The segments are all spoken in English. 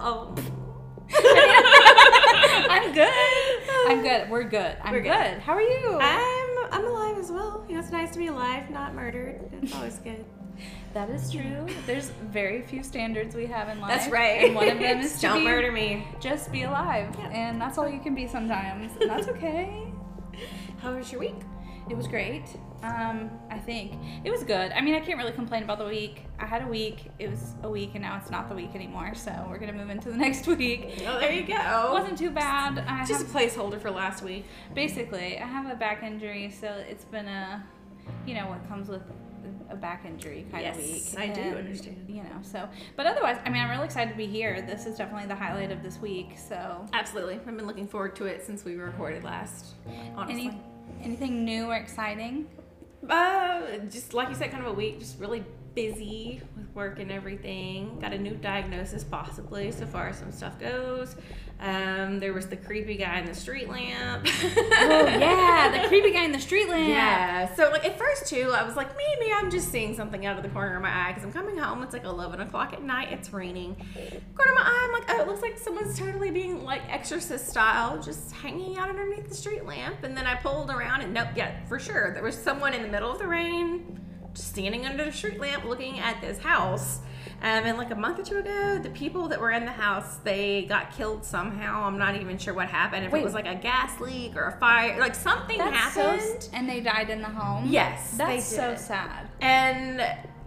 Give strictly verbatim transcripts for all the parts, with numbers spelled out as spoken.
Oh. I'm good. I'm good. We're good. I'm We're good. good. How are you? I'm I'm alive as well. You know, it's nice to be alive, not murdered. It's always good. That is true. There's very few standards we have in life. That's right. And one of them is to don't be, murder me. Just be alive. Yeah. And that's all you can be sometimes. And that's okay. How was your week? It was great. Um, I think it was good. I mean, I can't really complain about the week. I had a week. It was a week, and now it's not the week anymore. So we're gonna move into the next week. Oh, there you go. It wasn't too bad. I Just have, a placeholder for last week. basically, I have a back injury, so it's been a, you know, what comes with a back injury kind Yes, of week. I do And, understand. You know, so but otherwise, I mean, I'm really excited to be here. This is definitely the highlight of this week. So Absolutely. I've been looking forward to it since we recorded last, honestly. any anything new or exciting? Uh, just like you said, kind of a week, just really busy with work and everything. Got a new diagnosis possibly, so far as some stuff goes. Um, there was the creepy guy in the street lamp. Oh yeah, the creepy guy in the street lamp. Yeah. So like at first too, I was like, maybe I'm just seeing something out of the corner of my eye because I'm coming home. It's like eleven o'clock at night. It's raining. Corner of my eye, I'm like, oh, it looks like someone's totally being like Exorcist style, just hanging out underneath the street lamp. And then I pulled around and nope, yeah, for sure, there was someone in the middle of the rain, just standing under the street lamp, looking at this house. Um, and like a month or two ago, the people that were in the house, they got killed somehow. I'm not even sure what happened. If Wait. it was like a gas leak or a fire, like something That's happened. so, and they died in the home. Yes, That's they so did. sad. And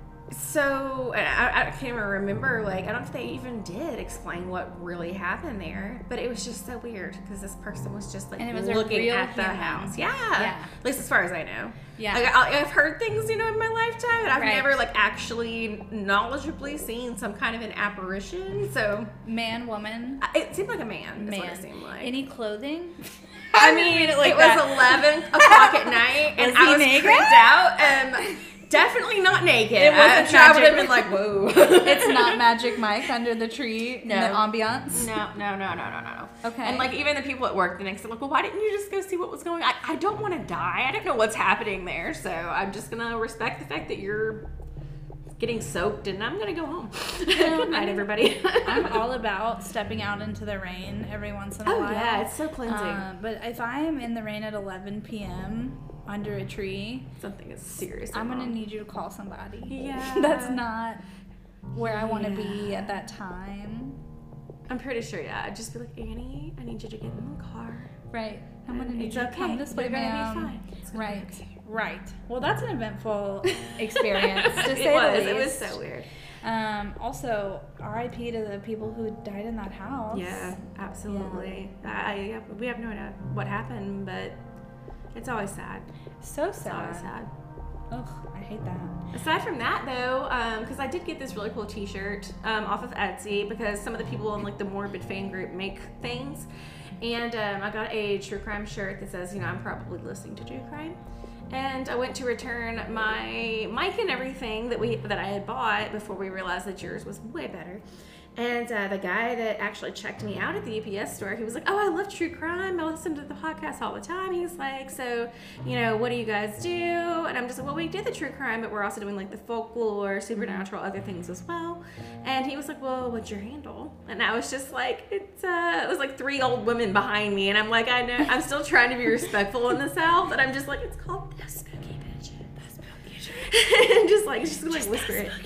so I, I can't even remember, like, I don't know if they even did explain what really happened there, but it was just so weird because this person was just like And it was a looking real at the human. house. Yeah. Yeah. At least as far as I know. Yeah. Like, I, I've heard things, you know, in my lifetime, but I've Right. never, like, actually knowledgeably seen some kind of an apparition. So Man, woman, I- it seemed like a man, is man. what it seemed like. Any clothing? I didn't mean, mean it, it like was that. eleven o'clock at night, and Was I he was naked? freaked out. Um, definitely not naked. It wasn't I'm sure I would have magic. been like, whoa. It's not Magic Mike under the tree in No. the ambiance. No, no, no, no, no, no, no. Okay. And like even the people at work the next day, like, well, why didn't you just go see what was going on? I, I don't want to die. I don't know what's happening there, so I'm just gonna respect the fact that you're getting soaked, and I'm gonna go home. Good night, everybody. I'm all about stepping out into the rain every once in a Oh while. yeah, it's so cleansing. Uh, but if I am in the rain at eleven p.m. under a tree, Something is serious. I'm gonna need you to call somebody. Yeah. That's not where I want to be Yeah. at that time. I'm pretty sure. Yeah, I'd just be like, Annie, I need you to get in the car. Right. I'm gonna need It's you to okay. come this way, You're gonna be ma'am. fine. It's gonna be Right. okay. Right. Well, that's an eventful experience to say it was. the least. It was so weird. Um, also, R I P to the people who died in that house. Yeah, absolutely. I, yeah, we have no idea what happened, but it's always sad. So It's always sad. sad. Ugh, I hate that. Aside from that, though, because I did get this really cool T-shirt um, off of Etsy because some of the people in like the Morbid fan group make things, and um, I got a true crime shirt that says, you know, I'm probably listening to true crime. And I went to return my mic and everything that we that I had bought before we realized that yours was way better. And uh, the guy that actually checked me out at the U P S store, he was like, oh, I love true crime. I listen to the podcast all the time. He's like, so, you know, what do you guys do? And I'm just like, well, we did the true crime, but we're also doing like the folklore, supernatural, other things as well. And he was like, well, what's your handle? And I was just like, it's, uh, it was like three old women behind me. And I'm like, I know, I'm still trying to be respectful in the South. And I'm just like, it's called The Spooky Bitch. The Spooky Bitch. And just like, just gonna like whisper it.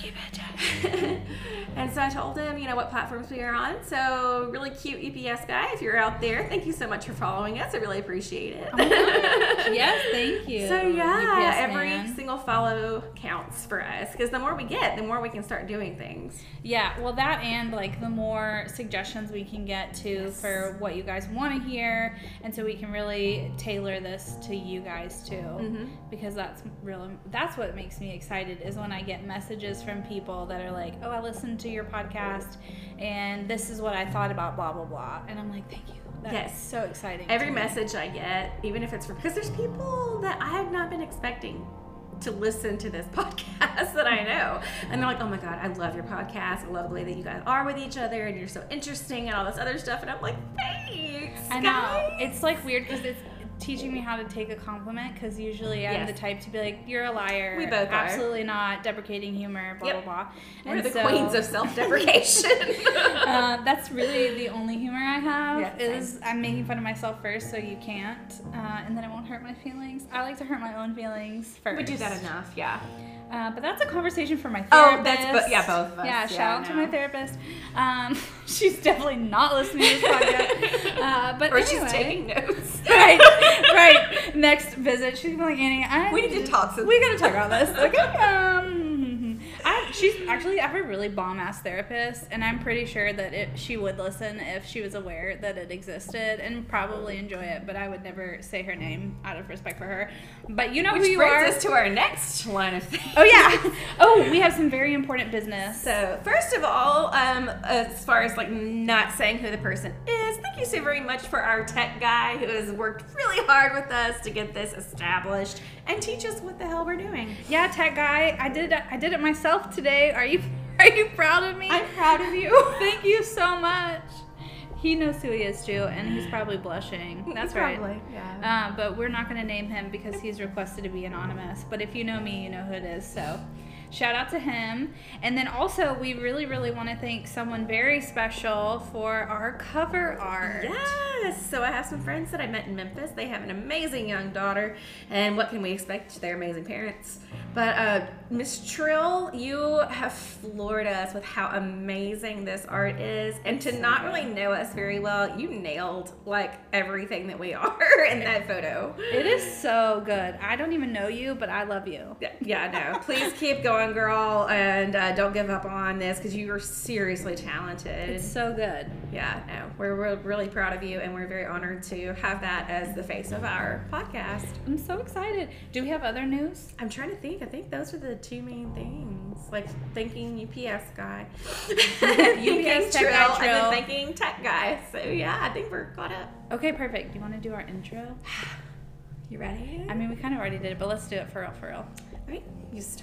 And so I told him, you know, what platforms we are on. So really cute U P S guy, if you're out there, thank you so much for following us. I really appreciate it. Oh my gosh. Yes, thank you. So yeah, U P S every man. single follow counts for us because the more we get, the more we can start doing things. Yeah, well, that and like the more suggestions we can get to Yes. for what you guys want to hear, and so we can really tailor this to you guys too, Mhm. because that's really that's what makes me excited is when I get messages from people that are like, oh, I listened to your podcast, and this is what I thought about blah blah blah, and I'm like, thank you. That's Yes. so exciting. Every to me. message I get, even if it's for, because there's people that I have not been expecting to listen to this podcast that I know. And they're like, oh my God, I love your podcast. I love the way that you guys are with each other and you're so interesting and all this other stuff. And I'm like, thanks, I know. guys. It's like weird because it's teaching me how to take a compliment, because usually I'm Yes. the type to be like, you're a liar. We both are. Absolutely not. Deprecating humor, blah, Yep. blah, blah. We're And the so, queens of self-deprecation. uh, that's really the only humor I have, Yeah, same. is I'm making fun of myself first so you can't, uh, and then it won't hurt my feelings. I like to hurt my own feelings first. We do that enough, yeah. Uh, but that's a conversation for my Oh, therapist. that's bo- yeah, both of us. Yeah, Yeah, shout out to no. my therapist. Um, she's definitely not listening to this podcast. Uh, but Or anyway. she's taking notes. Right, right. Next visit, she's gonna be like, Annie, I We need to talk some- We gotta talk about this. Okay. Um, I, she's actually I have a really bomb ass therapist, and I'm pretty sure that it, she would listen if she was aware that it existed and probably enjoy it. But I would never say her name out of respect for her. But you know Which who you brings are. us to our next line of things. Oh yeah. Oh, we have some very important business. So, first of all, um, as far as like not saying who the person is, thank you so very much for our tech guy who has worked really hard with us to get this established and teach us what the hell we're doing. Yeah, tech guy, I did it. I did it myself today. Are you Are you proud of me? I'm proud of you. Thank you so much. He knows who he is too, and he's probably blushing. That's right. Probably, yeah. Uh, but we're not going to name him because he's requested to be anonymous. But if you know me, you know who it is. So shout out to him. And then also, we really, really want to thank someone very special for our cover art. Yes. So I have some friends that I met in Memphis. They have an amazing young daughter, and what can we expect? They're amazing parents. But uh, Miss Trill, you have floored us with how amazing this art is, and to not really know us very well, you nailed like everything that we are in that photo. It is so good. I don't even know you, but I love you. Yeah, yeah, no. Please keep going, girl, and uh, don't give up on this because you are seriously talented. It's so good. Yeah, no, we're, we're really proud of you, and we're very honored to have that as the face of our podcast. I'm so excited. Do we have other news? I'm trying to think. I think those are the two main things. Like thanking U P S guy, U P S tech Trill, guy and Trill. then thanking tech guy. So yeah, I think we're caught up. Okay, perfect. Do you want to do our intro? You ready? I mean, we kind of already did it, but let's do it for real, for real. All right, you start.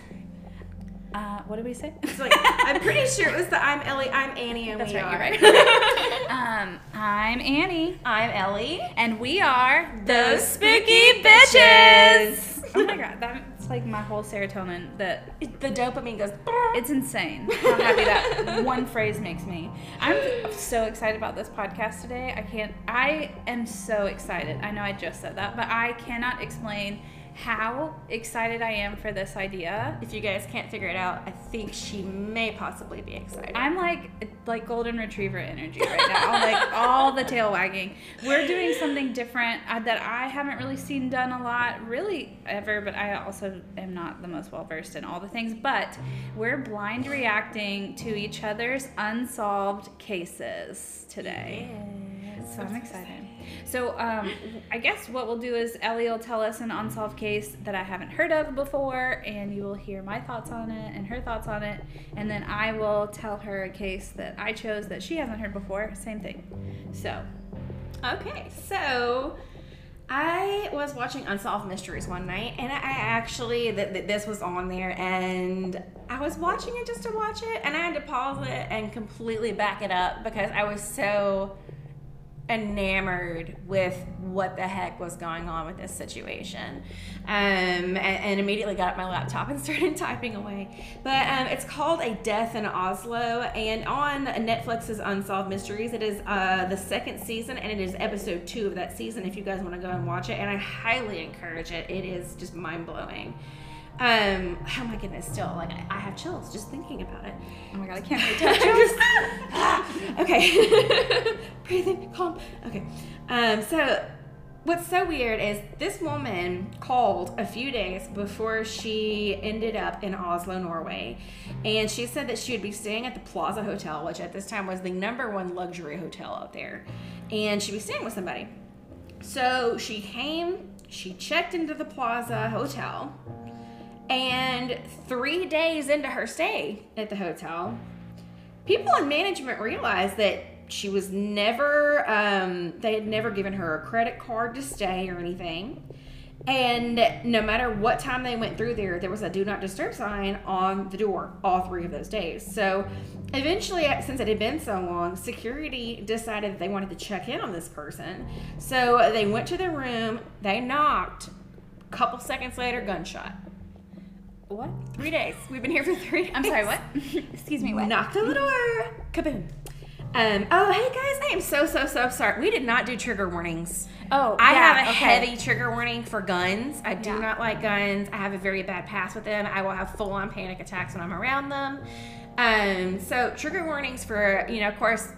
Uh, what did we say? It's like, I'm pretty sure it was the I'm Ellie, I'm Annie, and That's we right, are. you're right. um, I'm Annie, I'm Ellie. and we are Those Spooky Bitches. Oh my god, that's like my whole serotonin. That The dopamine goes. it's insane how happy that one phrase makes me. I'm so excited about this podcast today. I can't. I am so excited. I know I just said that, but I cannot explain how excited I am for this idea. If you guys can't figure it out, I think she may possibly be excited. I'm like like golden retriever energy right now, like all the tail wagging. We're doing something different uh, that I haven't really seen done a lot, really ever. But I also am not the most well versed in all the things. But we're blind reacting to each other's unsolved cases today. Yes. So I'm excited. So um, I guess what we'll do is Ellie will tell us an unsolved case that I haven't heard of before, and you will hear my thoughts on it and her thoughts on it, and then I will tell her a case that I chose that she hasn't heard before. Same thing. So Okay, so I was watching Unsolved Mysteries one night, and I actually, th- th- this was on there, and I was watching it just to watch it, and I had to pause it and completely back it up because I was so enamored with what the heck was going on with this situation, um, and, and immediately got up my laptop and started typing away. But um, it's called A Death in Oslo, and on Netflix's Unsolved Mysteries, it is uh, the second season, and it is episode two of that season if you guys want to go and watch it, and I highly encourage it. It is just mind-blowing. Um, oh my goodness, still, like, I, I have chills just thinking about it. oh my god, I can't really touch you. Ah, okay. Breathing, calm. Okay. Um, so what's so weird is this woman called a few days before she ended up in Oslo, Norway. And she said that she would be staying at the Plaza Hotel, which at this time was the number one luxury hotel out there. And she'd be staying with somebody. So she came, she checked into the Plaza Hotel. And three days into her stay at the hotel, people in management realized that she was never, um, they had never given her a credit card to stay or anything. And no matter what time they went through there, there was a do not disturb sign on the door all three of those days. So eventually, since it had been so long, security decided that they wanted to check in on this person. So they went to the room, they knocked, a couple seconds later, gunshot. What? Three days. We've been here for three days. I'm sorry, what? Excuse me, what? Knocked on the door. Kaboom. Um, oh, hey guys, I am so, so, so sorry. We did not do trigger warnings. Oh, I yeah, have a okay. heavy trigger warning for guns. I do Yeah. not like guns. I have a very bad past with them. I will have full-on panic attacks when I'm around them. Um, so trigger warnings for, you know, of course,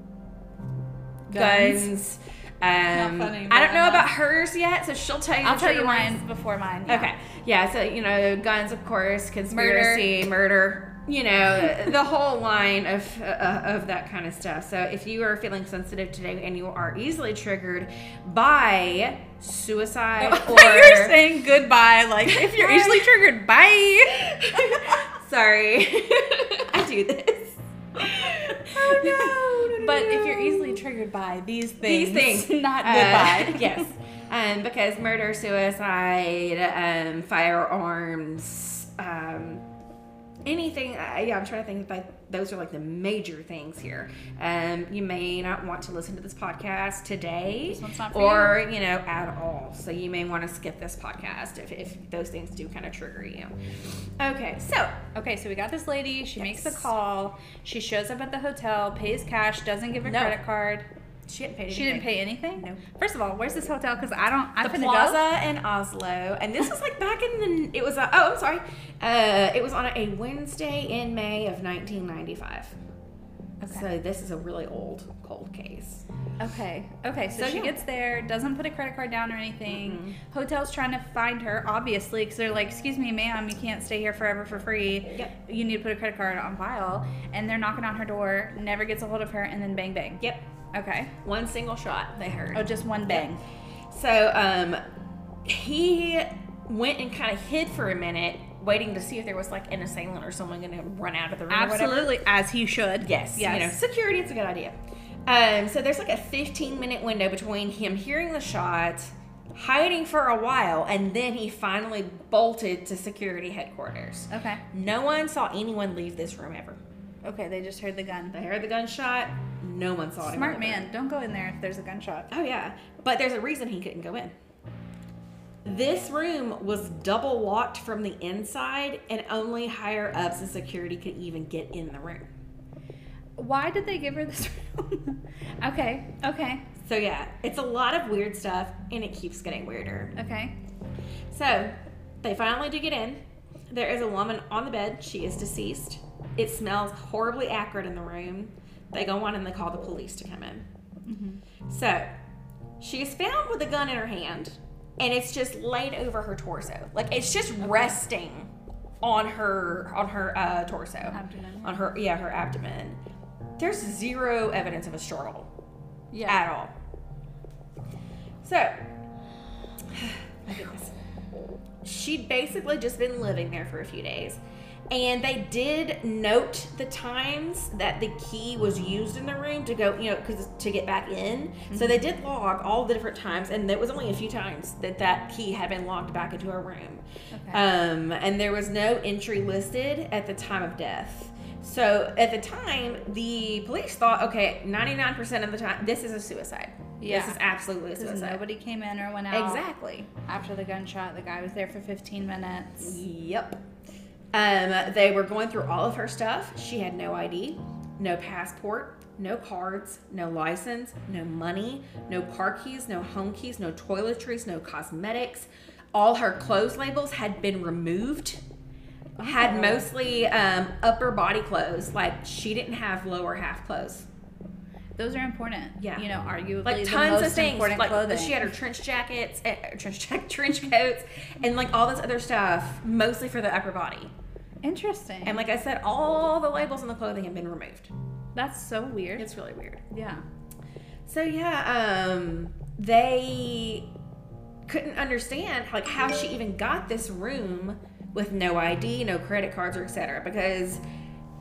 guns. Guns. Um, Not funny, I don't but know I about know. hers yet, so she'll tell you. I'll the tell trigger you warnings. mine before mine. Yeah. Okay. Yeah, so, you know, guns, of course, conspiracy, murder, murder you know, the whole line of uh, of that kind of stuff. So if you are feeling sensitive today and you are easily triggered by suicide Oh, or... you're saying goodbye, like, if you're easily triggered, bye. Sorry. I do this. Oh, no. But if you're easily triggered by these things, These things. not Uh, goodbye. yes. Um, because murder, suicide, um, firearms, um, anything. Uh, yeah, I'm trying to think. Like those are like the major things here. Um, you may not want to listen to this podcast today, This one's not for or you know, at all. So you may want to skip this podcast if, if those things do kind of trigger you. Okay, so Okay, so we got this lady. She Yes. makes a call. She shows up at the hotel, pays cash, doesn't give her No. credit card. she didn't pay. She didn't pay anything? No. First of all, where's this hotel? Because I don't, I'm The finna Plaza go. in Oslo, and this was like back in the. It was a, oh, I'm sorry. Uh, it was on a Wednesday in May of nineteen ninety-five. Okay. So this is a really old cold case. Okay. Okay. So, So, she yeah. gets there, doesn't put a credit card down or anything. Mm-mm. Hotel's trying to find her, obviously, because they're like, "Excuse me, ma'am, you can't stay here forever for free. Yep. You need to put a credit card on file." And they're knocking on her door, never gets a hold of her, and then bang bang. Yep, Okay. one single shot they heard. Oh, just one bang. So um, he went and kind of hid for a minute, waiting to see if there was like an assailant or someone going to run out of the room. Or whatever. Absolutely, as he should. Yes, Yes. you know, security, it's a good idea. Um, so there's like a fifteen minute window between him hearing the shot, hiding for a while, and then he finally bolted to security headquarters. Okay. No one saw anyone leave this room ever. Okay. They just heard the gun. They heard the gunshot. No one saw it. Smart man. Don't go in there if there's a gunshot. Oh yeah, but there's a reason he couldn't go in. This room was double locked from the inside, and only higher ups in security could even get in the room. Why did they give her this room? Okay. Okay. So yeah, it's a lot of weird stuff, and it keeps getting weirder. Okay. So they finally do get in. There is a woman on the bed. She is deceased. It smells horribly acrid in the room. They go on and they call the police to come in. Mm-hmm. So she is found with a gun in her hand, and it's just laid over her torso. Like it's just resting on her on her uh, torso, Abdomen. on her yeah her abdomen. There's zero evidence of a struggle Yeah. at all. So, my goodness, she'd basically just been living there for a few days. And they did note the times that the key was used in the room to go, you know, because to get back in. Mm-hmm. So they did log all the different times, and there was only a few times that that key had been logged back into a room. Okay. Um, and there was no entry listed at the time of death. So at the time, the police thought, okay, ninety-nine percent of the time, this is a suicide. Yeah. This is absolutely a Because suicide. nobody came in or went out. Exactly. After the gunshot, the guy was there for fifteen minutes. Yep. Um, they were going through all of her stuff. She had no I D, no passport, no cards, no license, no money, no car keys, no home keys, no toiletries, no cosmetics. All her clothes labels had been removed. Oh. Had mostly um, upper body clothes. Like she didn't have lower half clothes. Those are important. Yeah. You know, arguably Like the tons most of things. important Like clothing. she had her trench jackets, uh, trench jack, trench coats, and like all this other stuff, mostly for the upper body. Interesting. And like I said, all the labels on the clothing have been removed. That's so weird. It's really weird. Yeah. So yeah, um, they couldn't understand like how she even got this room with no I D, no credit cards, or et cetera. Because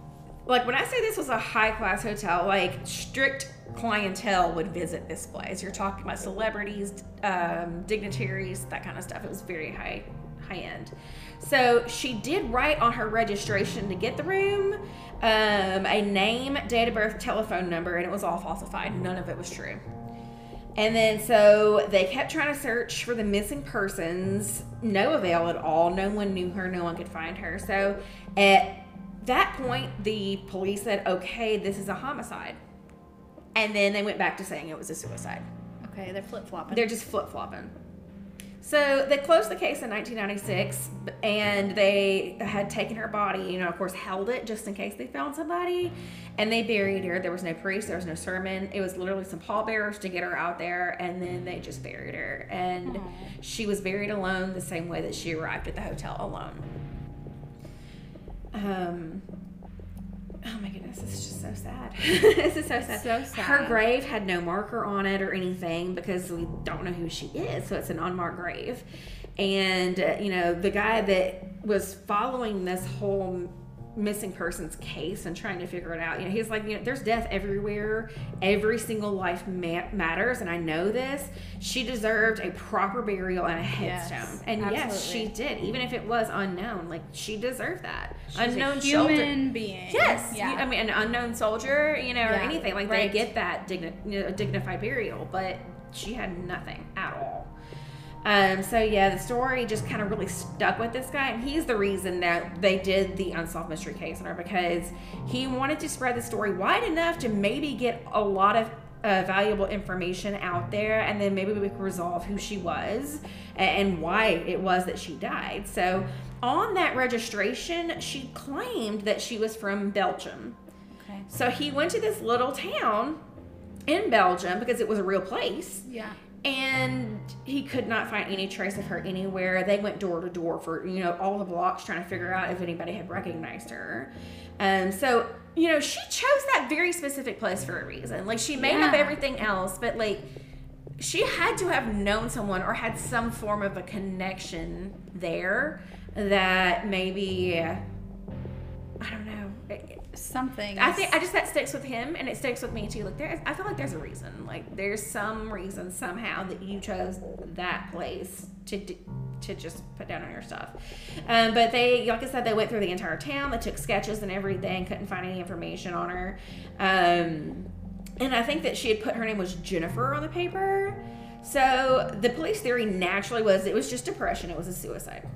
like when I say this was a high class hotel, like strict clientele would visit this place. You're talking about celebrities, um, dignitaries, that kind of stuff. It was very high, high end. So she did write on her registration to get the room um, a name, date of birth, telephone number, and it was all falsified. None of it was true. And then so they kept trying to search for the missing persons. No avail at all. No one knew her. No one could find her. So at that point, the police said, okay, this is a homicide. And then they went back to saying it was a suicide. Okay, they're flip-flopping. They're just flip-flopping. So they closed the case in nineteen ninety-six, and they had taken her body, you know, of course, held it just in case they found somebody, and they buried her. There was no priest, there was no sermon. It was literally some pallbearers to get her out there, and then they just buried her. And Aww. She was buried alone the same way that she arrived at the hotel alone. Um... Oh my goodness, this is just so sad. This is so sad. So sad. Her grave had no marker on it or anything because we don't know who she is, so it's an unmarked grave. And, uh, you know, the guy that was following this whole missing persons case and trying to figure it out, you know, he's like, you know, there's death everywhere. Every single life ma- matters, and I know this. She deserved a proper burial and a headstone. Yes, and absolutely. Yes, she did, even if it was unknown. Like, she deserved that. She's unknown a human soldier. being. Yes, yeah. I mean, an unknown soldier, you know, or yeah. anything. Like, right. they get that digni- you know, dignified burial, but she had nothing at all. Um, so yeah, the story just kind of really stuck with this guy, and he's the reason that they did the Unsolved Mystery Case on her, because he wanted to spread the story wide enough to maybe get a lot of uh, valuable information out there, and then maybe we could resolve who she was and why it was that she died. So on that registration, she claimed that she was from Belgium. Okay. So he went to this little town in Belgium because it was a real place. Yeah. And he could not find any trace of her anywhere. They went door to door for, you know, all the blocks trying to figure out if anybody had recognized her. Um, so, you know, she chose that very specific place for a reason. Like, she made yeah. up everything else, but, like, she had to have known someone or had some form of a connection there that maybe, I don't know. Something. I think I just that sticks with him, and it sticks with me too. Like, there, I feel like there's a reason. Like, there's some reason somehow that you chose that place to to just put down on your stuff. Um, but they, like I said, they went through the entire town. They took sketches and everything. Couldn't find any information on her. Um, and I think that she had put her name was Jennifer on the paper. So the police theory naturally was it was just depression. It was a suicide.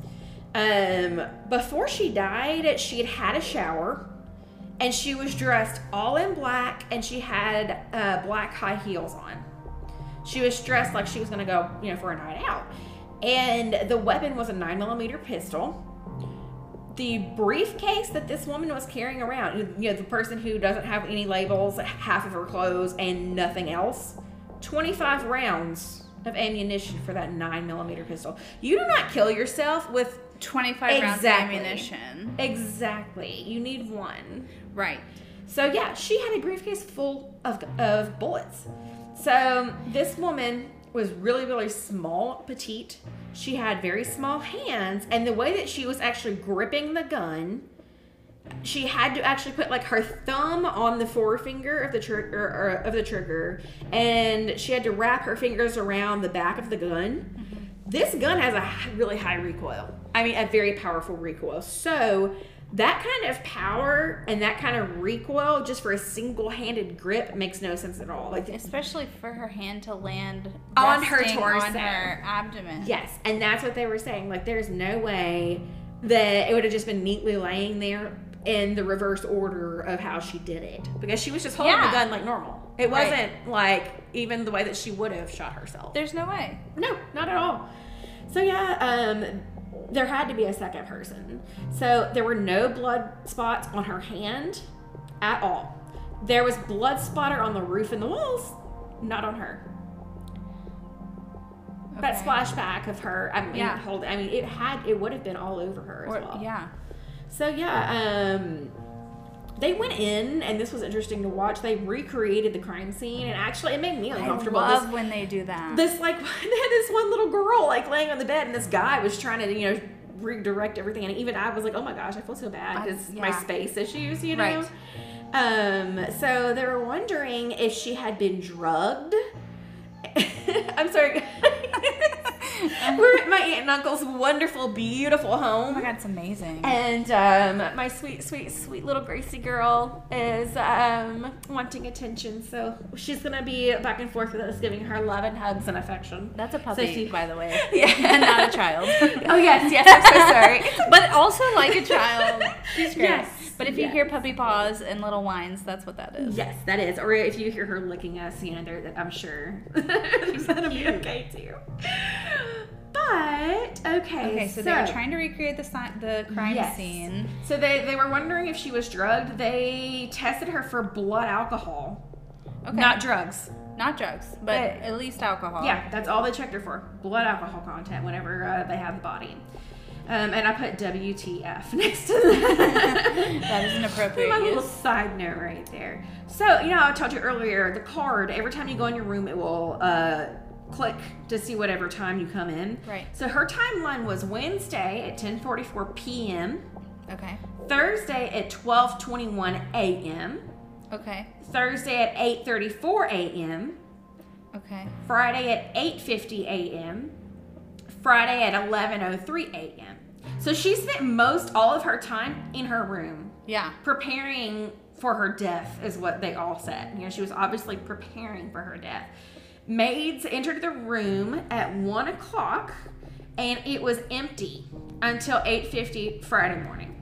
Um, before she died, she had had a shower. And she was dressed all in black, and she had uh, black high heels on. She was dressed like she was going to go, you know, for a night out. And the weapon was a nine millimeter pistol. The briefcase that this woman was carrying around, you know, the person who doesn't have any labels, half of her clothes, and nothing else, twenty-five rounds of ammunition for that nine millimeter pistol. You do not kill yourself with twenty-five exactly. rounds of ammunition. Exactly. You need one. Right. So yeah, she had a briefcase full of, of bullets. So this woman was really, really small, petite. She had very small hands, and the way that she was actually gripping the gun, she had to actually put like her thumb on the forefinger of the trigger, or of the trigger, and she had to wrap her fingers around the back of the gun. Mm-hmm. This gun has a really high recoil. I mean, a very powerful recoil. So that kind of power and that kind of recoil just for a single-handed grip makes no sense at all. Like, especially for her hand to land on her torso, on her abdomen. Yes, and that's what they were saying. Like, there's no way that it would have just been neatly laying there in the reverse order of how she did it, because she was just holding yeah. the gun like normal. It wasn't right. like even the way that she would have shot herself. There's no way. No, not at all. So yeah, um, there had to be a second person. So there were no blood spots on her hand at all. There was blood splatter on the roof and the walls, not on her. Okay. That splashback of her, I mean, yeah. hold, I mean, it had, it would have been all over her as or, well. Yeah. So yeah, um, they went in, and this was interesting to watch. They recreated the crime scene, and actually, it made me uncomfortable. I love this, when they do that. This like they had this one little girl like laying on the bed, and this guy was trying to, you know, redirect everything. And even I was like, oh my gosh, I feel so bad because yeah. my space issues, you know? Right. Um, so they were wondering if she had been drugged. I'm sorry. We're at my aunt and uncle's wonderful, beautiful home. Oh my God, it's amazing. And um, my sweet, sweet, sweet little Gracie girl is um, wanting attention. So she's going to be back and forth with us, giving her love and hugs and affection. That's a puppy, so she, by the way. Yeah. And not a child. Oh, yes, yes. I'm so sorry. But also like a child. She's great. Yes. But if you yes. hear puppy paws and little whines, that's what that is. Yes, that is. Or if you hear her licking us, you know, there, I'm sure she's going to be okay, too. But, okay. Okay, so, so they were trying to recreate the si- the crime yes. scene. So they, they were wondering if she was drugged. They tested her for blood alcohol. Okay. Not drugs. Not drugs, but Hey. at least alcohol. Yeah, that's all they checked her for. Blood alcohol content whenever uh, they have the body. Um, and I put W T F next to that. That is an appropriate My use. little side note right there. So, you know, I told you earlier, the card, every time you go in your room, it will uh, click to see whatever time you come in. Right. So her timeline was Wednesday at ten forty-four p.m. Okay. Thursday at twelve twenty-one a.m. Okay. Thursday at eight thirty-four a.m. Okay. Friday at eight fifty a.m. Friday at eleven oh three a.m. So she spent most all of her time in her room Yeah. preparing for her death, is what they all said. You know, she was obviously preparing for her death. Maids entered the room at one o'clock, and it was empty until eight fifty Friday morning.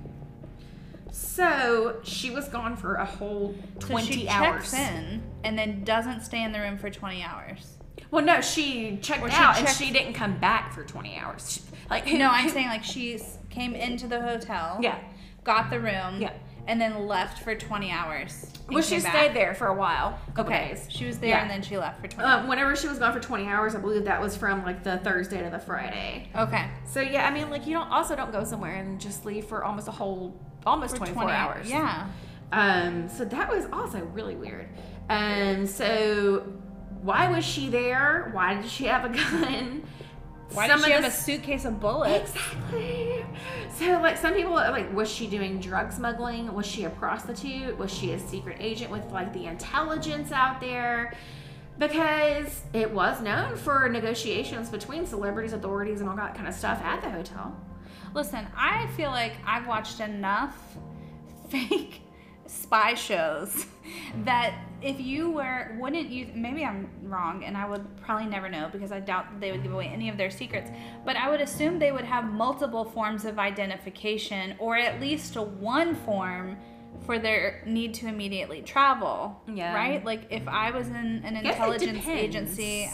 So she was gone for a whole twenty so she hours. checks in and then doesn't stay in the room for twenty hours. Well, no, she checked Or she out checked- and she didn't come back for twenty hours. She, like who, No, I'm who- saying like she s- came into the hotel. Yeah. Got the room. Yeah. And then left for twenty hours. and Well, she came stayed back. there for a while. a couple Okay. days. She was there Yeah. and then she left for twenty. Um, whenever she was gone for twenty hours, I believe that was from like the Thursday to the Friday. Okay. So yeah, I mean, like you don't also don't go somewhere and just leave for almost a whole, almost For twenty-four twenty hours. Yeah. Um, so that was also really weird. Um, so why was she there? Why did she have a gun? Why Some did she of have the a suitcase of bullets? Exactly. So, like, some people are like, was she doing drug smuggling? Was she a prostitute? Was she a secret agent with, like, the intelligence out there? Because it was known for negotiations between celebrities, authorities, and all that kind of stuff at the hotel. Listen, I feel like I've watched enough fake spy shows that if you were, wouldn't you, maybe I'm wrong and I would probably never know because I doubt that they would give away any of their secrets, but I would assume they would have multiple forms of identification or at least one form for their need to immediately travel. Yeah. Right? Like if I was in an I guess it intelligence depends. agency,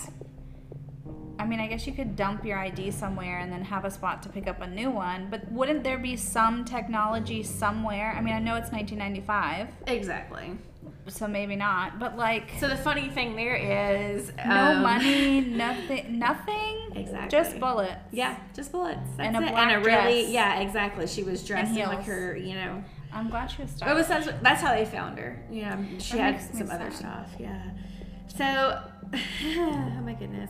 I mean, I guess you could dump your I D somewhere and then have a spot to pick up a new one, but wouldn't there be some technology somewhere? I mean, I know it's nineteen ninety-five, Exactly. so maybe not, but like So the funny thing there is no um, money, nothing, nothing. Exactly. Just bullets. Yeah, just bullets. That's And a it. black and a really dress. yeah, exactly. She was dressed in like heels. her, you know. I'm glad she was It started. was that's, that's how they found her. You know, she That had makes me some other sad. stuff. Yeah. So, oh my goodness.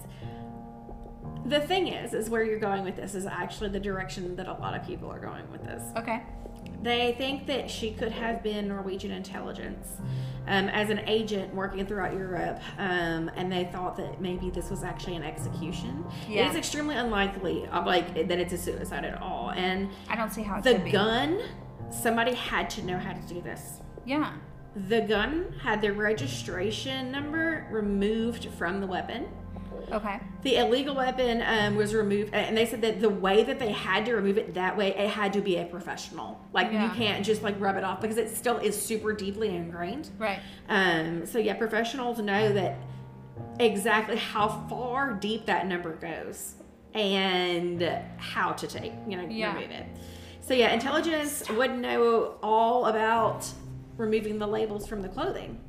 The thing is, is where you're going with this is actually the direction that a lot of people are going with this. Okay. They think that she could have been Norwegian intelligence um, as an agent working throughout Europe, um, and they thought that maybe this was actually an execution. Yeah. It is extremely unlikely, uh, like that it's a suicide at all. And I don't see how it the could be. gun, somebody had to know how to do this. Yeah. The gun had the registration number removed from the weapon. Okay. The illegal weapon um, was removed, and they said that the way that they had to remove it that way, it had to be a professional. Like Yeah. you can't just like rub it off because it still is super deeply ingrained. Right. Um, so yeah, professionals know that exactly how far deep that number goes and how to take, you know, Yeah. remove it. So yeah, intelligence would know all about removing the labels from the clothing.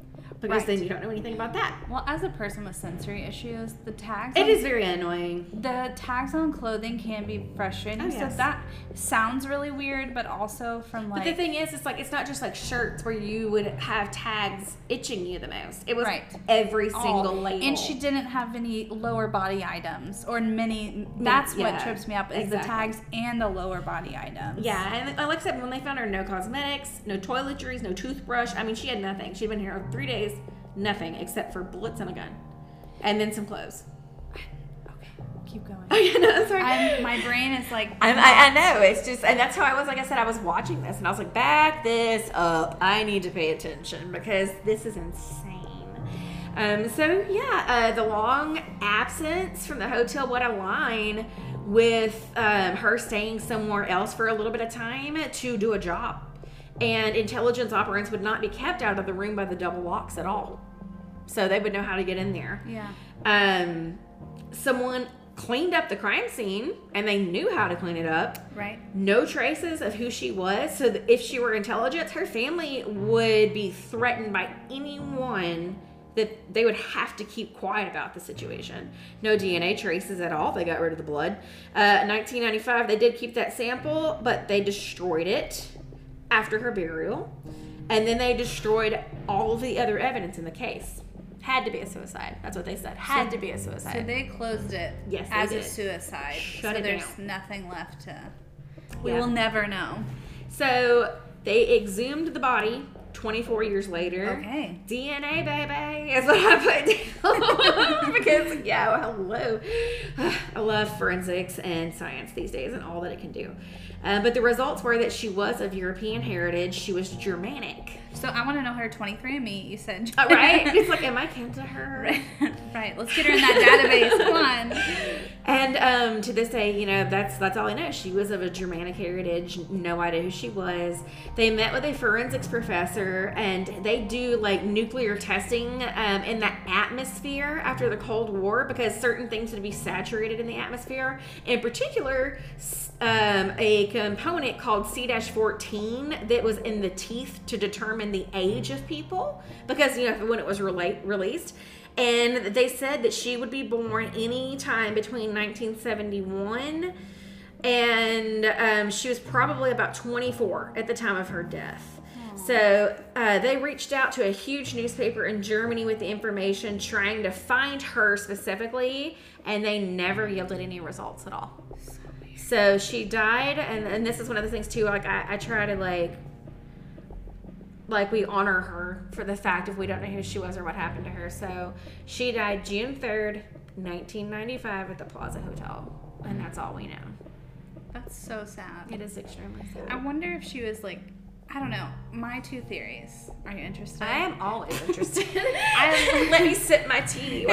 because Right. then you don't know anything about that. Well, as a person with sensory issues, the tags It on, is very annoying. the tags on clothing can be frustrating. Oh, yes. So that sounds really weird, but also from like But the thing is, it's like it's not just like shirts where you would have tags itching you the most. It was Right. every all- single label. And she didn't have any lower body items or many. That's yeah, what trips me up is exactly. the tags and the lower body items. Yeah, and like I said, when they found her, no cosmetics, no toiletries, no toothbrush. I mean, she had nothing. She'd been here three days, nothing except for bullets and a gun, and then some clothes. Okay, keep going. Oh yeah, no, sorry. I'm, my brain is like. I'm, I, I know, it's just, and that's how I was, like I said, I was watching this, and I was like, back this up. I need to pay attention, because this is insane. Um, so, yeah, uh, the long absence from the hotel, what a line, with um, her staying somewhere else for a little bit of time to do a job. And intelligence operatives would not be kept out of the room by the double locks at all. So they would know how to get in there. Yeah. Um, someone cleaned up the crime scene, and they knew how to clean it up. Right. No traces of who she was. So that if she were intelligence, her family would be threatened by anyone that they would have to keep quiet about the situation. No D N A traces at all. They got rid of the blood. Uh, nineteen ninety-five, they did keep that sample, but they destroyed it after her burial. And then they destroyed all of the other evidence in the case. Had to be a suicide. That's what they said. Had to be a suicide. So they closed it Yes, they as did. a suicide. Shut so it there's down. nothing left to. We Yeah. will never know. So they exhumed the body twenty-four years later. Okay. D N A, baby, is what I put down. Because, yeah, hello. I love forensics and science these days and all that it can do. Uh, but the results were that she was of European heritage. She was Germanic. So I want to know her twenty-three and me. You said. Uh, right? It's like, am I kin to her? right. Right. Let's get her in that database. Come on. And um, to this day, you know, that's that's all I know. She was of a Germanic heritage. No idea who she was. They met with a forensics professor, and they do like nuclear testing um, in the atmosphere after the Cold War, because certain things would be saturated in the atmosphere. In particular, um, a component called C fourteen that was in the teeth to determine the age of people, because you know when it was relate, released. And they said that she would be born any time between nineteen seventy-one and um, she was probably about twenty-four at the time of her death. Aww. So uh, they reached out to a huge newspaper in Germany with the information, trying to find her specifically, and they never yielded any results at all. So she died, and, and this is one of the things too, like I, I try to like like we honor her for the fact if we don't know who she was or what happened to her. So she died June third, nineteen ninety-five at the Plaza Hotel, and that's all we know. That's so sad. It is extremely sad. I wonder if she was like, I don't know. My two theories. Are you interested? I am always interested. I, Let me sip my tea.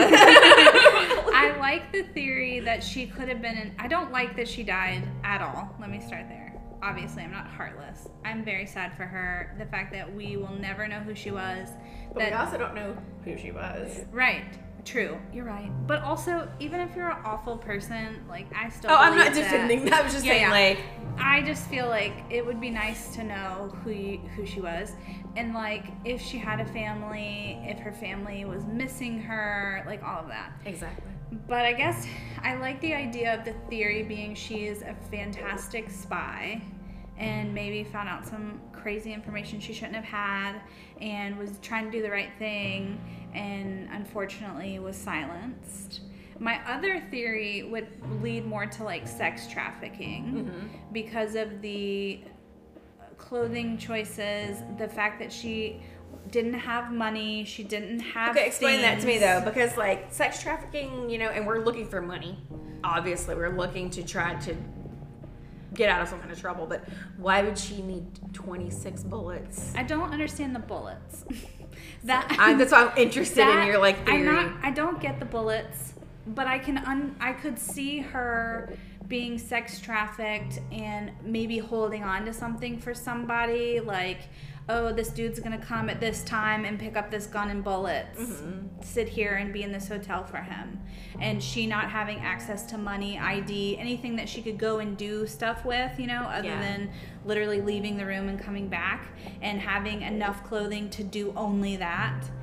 I like the theory that she could have been in. I don't like that she died at all. Let me start there. Obviously, I'm not heartless. I'm very sad for her. The fact that we will never know who she was. But that, we also don't know who she was. Right. True. You're right. But also, even if you're an awful person, like, I still Oh, I'm not believe defending that. that. I was just Yeah, saying, yeah. like... I just feel like it would be nice to know who you, who she was. And, like, if she had a family, if her family was missing her, like, all of that. Exactly. But I guess I like the idea of the theory being she is a fantastic spy and maybe found out some crazy information she shouldn't have had and was trying to do the right thing and unfortunately was silenced. My other theory would lead more to like sex trafficking mm-hmm. because of the clothing choices, the fact that she didn't have money, she didn't have Okay, explain things. that to me though, because like sex trafficking, you know, and we're looking for money. Obviously, we're looking to try to get out of some kind of trouble, but why would she need twenty-six bullets? I don't understand the bullets. that I, that's why I'm interested that, in your like theory. I'm not, I don't get the bullets, but I can un, I could see her being sex trafficked and maybe holding on to something for somebody, like, oh, this dude's gonna come at this time and pick up this gun and bullets, mm-hmm. sit here and be in this hotel for him. And she not having access to money, I D, anything that she could go and do stuff with, you know, other yeah. than literally leaving the room and coming back and having enough clothing to do only that.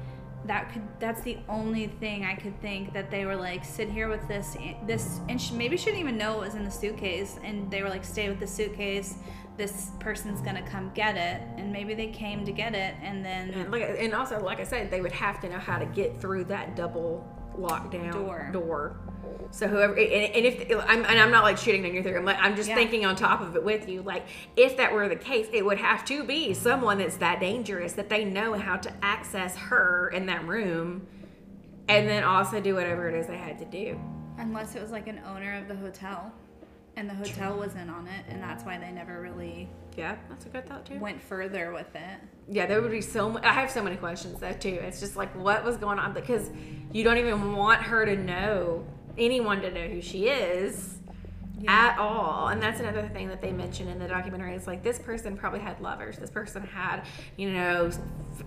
that could that's the only thing I could think that they were like, sit here with this this and she maybe she didn't even know it was in the suitcase, and they were like, stay with the suitcase, this person's gonna come get it, and maybe they came to get it, and then and, like, and also like I said, they would have to know how to get through that double lockdown door. door. So whoever, and, and if I'm, and I'm not like shooting down your theory, I'm like, I'm just Yeah. thinking on top of it with you. Like, if that were the case, it would have to be someone that's that dangerous that they know how to access her in that room, and then also do whatever it is they had to do. unless it was like an owner of the hotel, and the hotel was in on it, and that's why they never really Yeah, that's a good thought too. went further with it. Yeah, there would be so much. I have so many questions though too. It's just like, what was going on? Because you don't even want her to know, anyone to know who she is. Yeah. At all. And that's another thing that they mention in the documentary. It's like, this person probably had lovers. This person had, you know, f-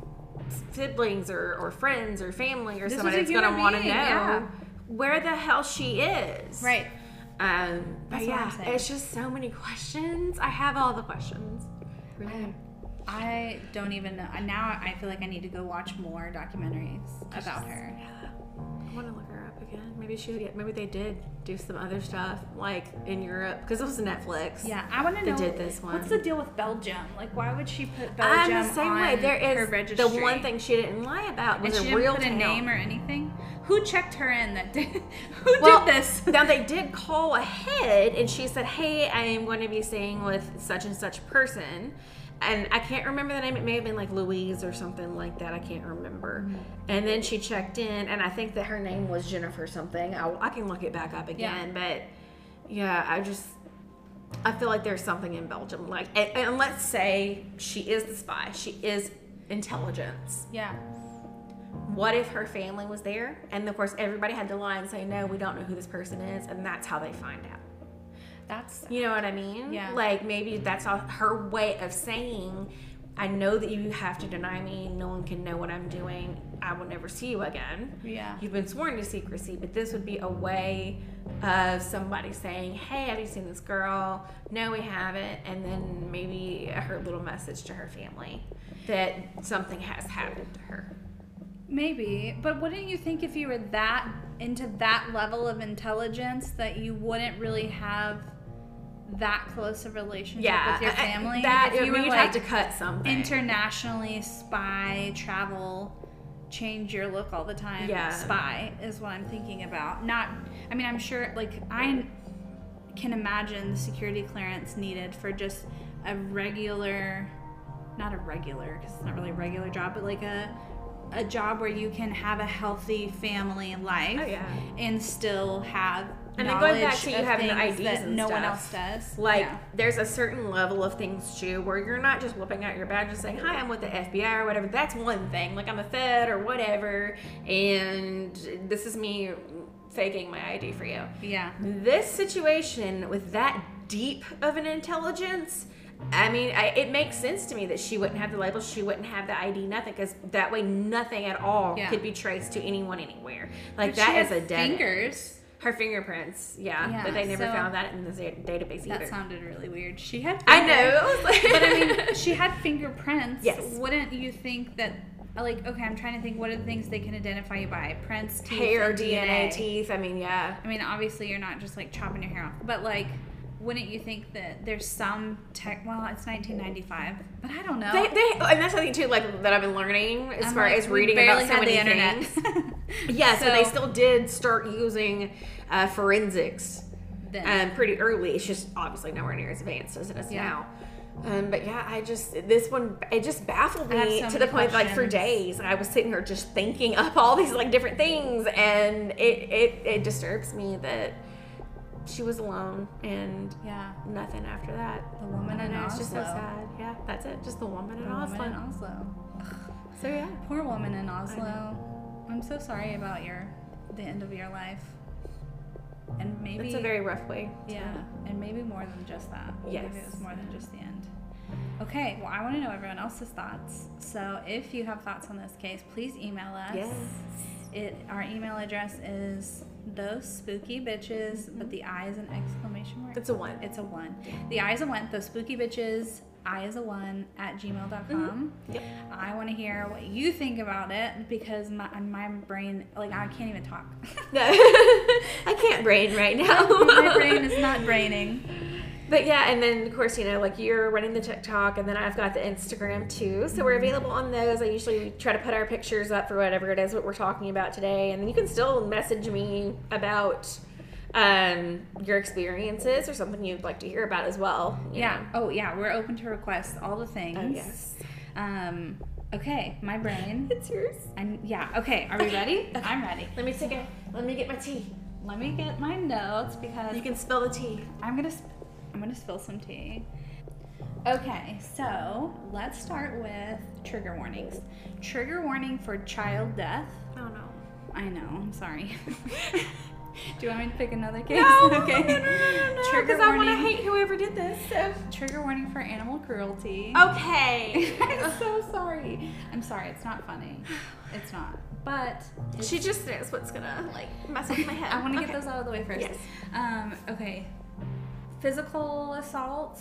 siblings or, or friends or family or This somebody was that's a going to human want to know being, yeah. where the hell she is. Right. Um, but That's what yeah, I'm saying. it's just so many questions. I have all the questions. Really. I don't even know. Now I feel like I need to go watch more documentaries about her. Yeah. I want to look her up again. Maybe she, yeah, maybe they did do some other stuff like in Europe because it was Netflix. Yeah, I want to They know. did this one. What's the deal with Belgium? Like, why would she put I'm Belgium the same on way. There her is registry? the one thing she didn't lie about was and she a didn't real put a town. name or anything. Who checked her in? That did? Who Well, did this? Now they did call ahead, and she said, "Hey, I am going to be staying with such and such person." And I can't remember the name. It may have been like Louise or something like that. I can't remember. Mm-hmm. And then she checked in, and I think that her name was Jennifer something. I, I can look it back up again. But yeah, I just, I feel like there's something in Belgium. Like, and, and let's say she is the spy. She is intelligence. Yeah. What if her family was there? And of course, everybody had to lie and say, no, we don't know who this person is. And that's how they find out. That's You know what I mean? Yeah. Like, maybe that's all her way of saying, I know that you have to deny me. No one can know what I'm doing. I will never see you again. Yeah. You've been sworn to secrecy, but this would be a way of somebody saying, hey, have you seen this girl? No, we haven't. And then maybe her little message to her family that something has happened to her. Maybe, but wouldn't you think if you were that into that level of intelligence that you wouldn't really have that close a relationship Yeah, with your I- I- family? that if I you mean, were you'd like have to cut something. internationally spy, travel, change your look all the time. Yeah. Spy is what I'm thinking about. Not, I mean, I'm sure, like, I can imagine the security clearance needed for just a regular, not a regular, because it's not really a regular job, but like a a job where you can have a healthy family life Oh, yeah. and still have And then going back knowledge to you of having the things I Ds that and no one stuff, else does. Like, Yeah. there's a certain level of things too where you're not just whipping out your badge and saying, hi, I'm with the F B I or whatever. That's one thing. Like, I'm a Fed or whatever, and this is me faking my I D for you. Yeah. This situation with that deep of an intelligence, I mean, I, it makes sense to me that she wouldn't have the label, she wouldn't have the I D, nothing, because that way nothing at all Yeah. could be traced to anyone anywhere. Like, But that she is had a dead end. fingers. Her fingerprints, yeah, Yeah, but they never so- found that in the da- database That either. sounded really weird. She had I fingers. know. It was like But I mean, she had fingerprints. Yes. Wouldn't you think that, like, okay, I'm trying to think, what are the things they can identify you by? Prints, teeth, hair, and D N A, teeth. I mean, yeah. I mean, obviously, you're not just like chopping your hair off, but like, wouldn't you think that there's some tech? Well, it's nineteen ninety-five, but I don't know. They, they, and that's something too, like that I've been learning as I'm far like, as we reading barely about so had the many internet. things. Yeah, so, So- they still did start using uh, forensics Then. um, pretty early. It's just obviously nowhere near as advanced as it is Yeah. now. Um, but yeah, I just this one it just baffled I have me so to the many point like for questions. days I was sitting here just thinking up all these like different things, and it it, it disturbs me that she was alone and Yeah. nothing after that. The woman I in know, it's just so Oslo. sad. Yeah, that's it. Just the woman in The Oslo. woman in Oslo. So yeah. Poor woman in Oslo. I'm so sorry about your the end of your life. And maybe It's a very rough way. to- yeah, and maybe more than just that. Yes. Maybe it was more than just the end. Okay, well, I want to know everyone else's thoughts. So if you have thoughts on this case, please email us. Yes. It our email address is those spooky bitches, but the I is an exclamation mark. It's a one. It's a one. The I is a one. Those spooky bitches I is a one at gmail dot com. Mm-hmm. Yep. I want to hear what you think about it because my my brain, like, I can't even talk. No, I can't brain right now. My brain is not braining. But yeah, and then of course, you know, like you're running the TikTok, and then I've got the Instagram too. So we're available on those. I usually try to put our pictures up for whatever it is what we're talking about today, and then you can still message me about um, your experiences or something you'd like to hear about as well. Yeah. know? Oh yeah, we're open to requests, all the things. Oh yes. Um. Okay, my brain. It's yours. And yeah. Okay, are we ready? Okay. I'm ready. Let me take a. Let me get my tea. Let me get my notes because You can spill the tea. I'm gonna. Sp- I'm gonna spill some tea. Okay, so let's start with trigger warnings. Trigger warning for child death. Oh no. I know. I'm sorry. Do you want me to pick another case? No, Okay. no, no, no, no, Trigger because I want to warning. hate whoever did this. So. Trigger warning for animal cruelty. Okay. I'm so sorry. I'm sorry. It's not funny. It's not. But it's, She just knows what's gonna like mess with my head. I want to Okay. get those out of the way first. Yes. Um. Okay. Physical assault.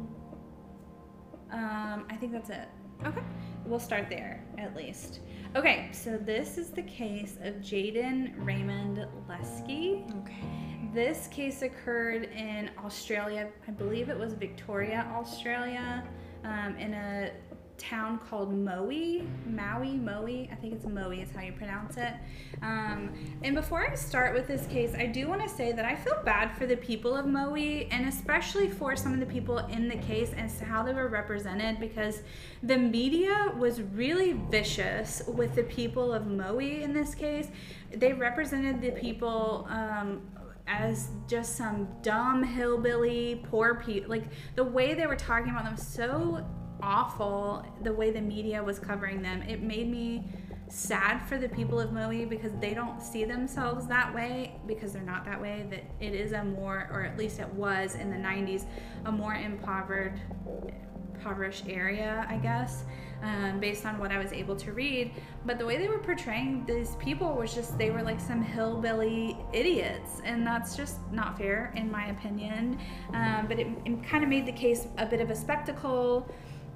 Um. I think that's it. Okay. We'll start there, at least. Okay, so this is the case of Jaden Raymond Lesky. Okay. This case occurred in Australia. I believe it was Victoria, Australia, um, in a town called Maui. Maui, Maui. I think it's Maui is how you pronounce it. Um, and before I start with this case, I do want to say that I feel bad for the people of Maui, and especially for some of the people in the case as to how they were represented, because the media was really vicious with the people of Maui in this case. They represented the people um, as just some dumb hillbilly poor people. Like the way they were talking about them, so awful, the way the media was covering them. It made me sad for the people of Maui because they don't see themselves that way, because they're not that way. That it is a more, or at least it was in the nineties, a more impoverished impoverished area, I guess, um, based on what I was able to read. But the way they were portraying these people was just, they were like some hillbilly idiots, and that's just not fair in my opinion. Um, but it, it kind of made the case a bit of a spectacle,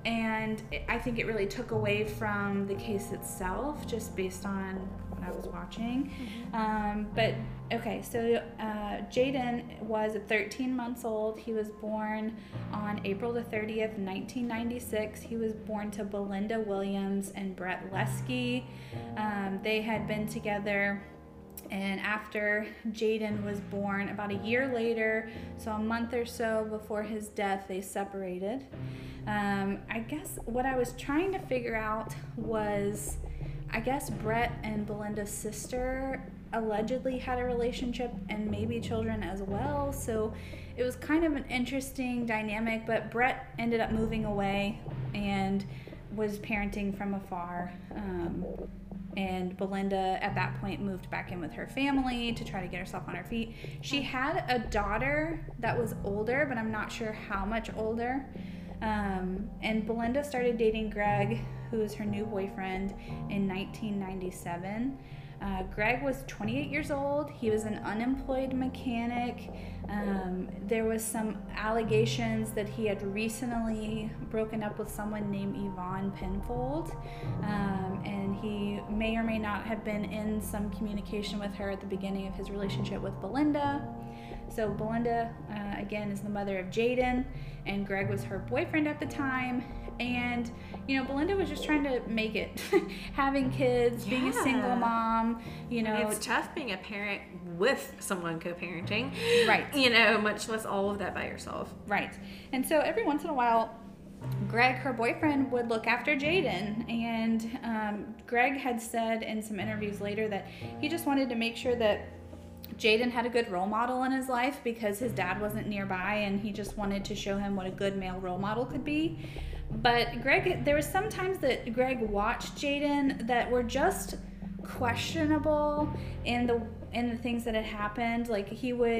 and it, I think it really took away from the case itself, just based on what I was watching. Mm-hmm. Um, but okay, so uh, Jaden was thirteen months old. He was born on April the thirtieth, nineteen ninety-six. He was born to Belinda Williams and Brett Lesky. Um, they had been together, and after Jaden was born, about a year later, so a month or so before his death, they separated. Um, I guess what I was trying to figure out was, I guess Brett and Belinda's sister allegedly had a relationship and maybe children as well. So it was kind of an interesting dynamic, but Brett ended up moving away and was parenting from afar. Um, and Belinda at that point moved back in with her family to try to get herself on her feet. She had a daughter that was older, but I'm not sure how much older. Um, and Belinda started dating Greg, who is her new boyfriend, in nineteen ninety-seven. Uh, Greg was twenty-eight years old. He was an unemployed mechanic. Um, there was some allegations that he had recently broken up with someone named Yvonne Penfold, um, and he may or may not have been in some communication with her at the beginning of his relationship with Belinda. So Belinda, uh, again, is the mother of Jaden, and Greg was her boyfriend at the time. And, you know, Belinda was just trying to make it, having kids, yeah. being a single mom, you know. And it's tough being a parent with someone co-parenting. Right. You know, much less all of that by yourself. Right. And so every once in a while, Greg, her boyfriend, would look after Jaden. And um, Greg had said in some interviews later that he just wanted to make sure that Jaden had a good role model in his life because his dad wasn't nearby, and he just wanted to show him what a good male role model could be. But Greg, there was some times that Greg watched Jaden that were just questionable in the in the things that had happened. Like he would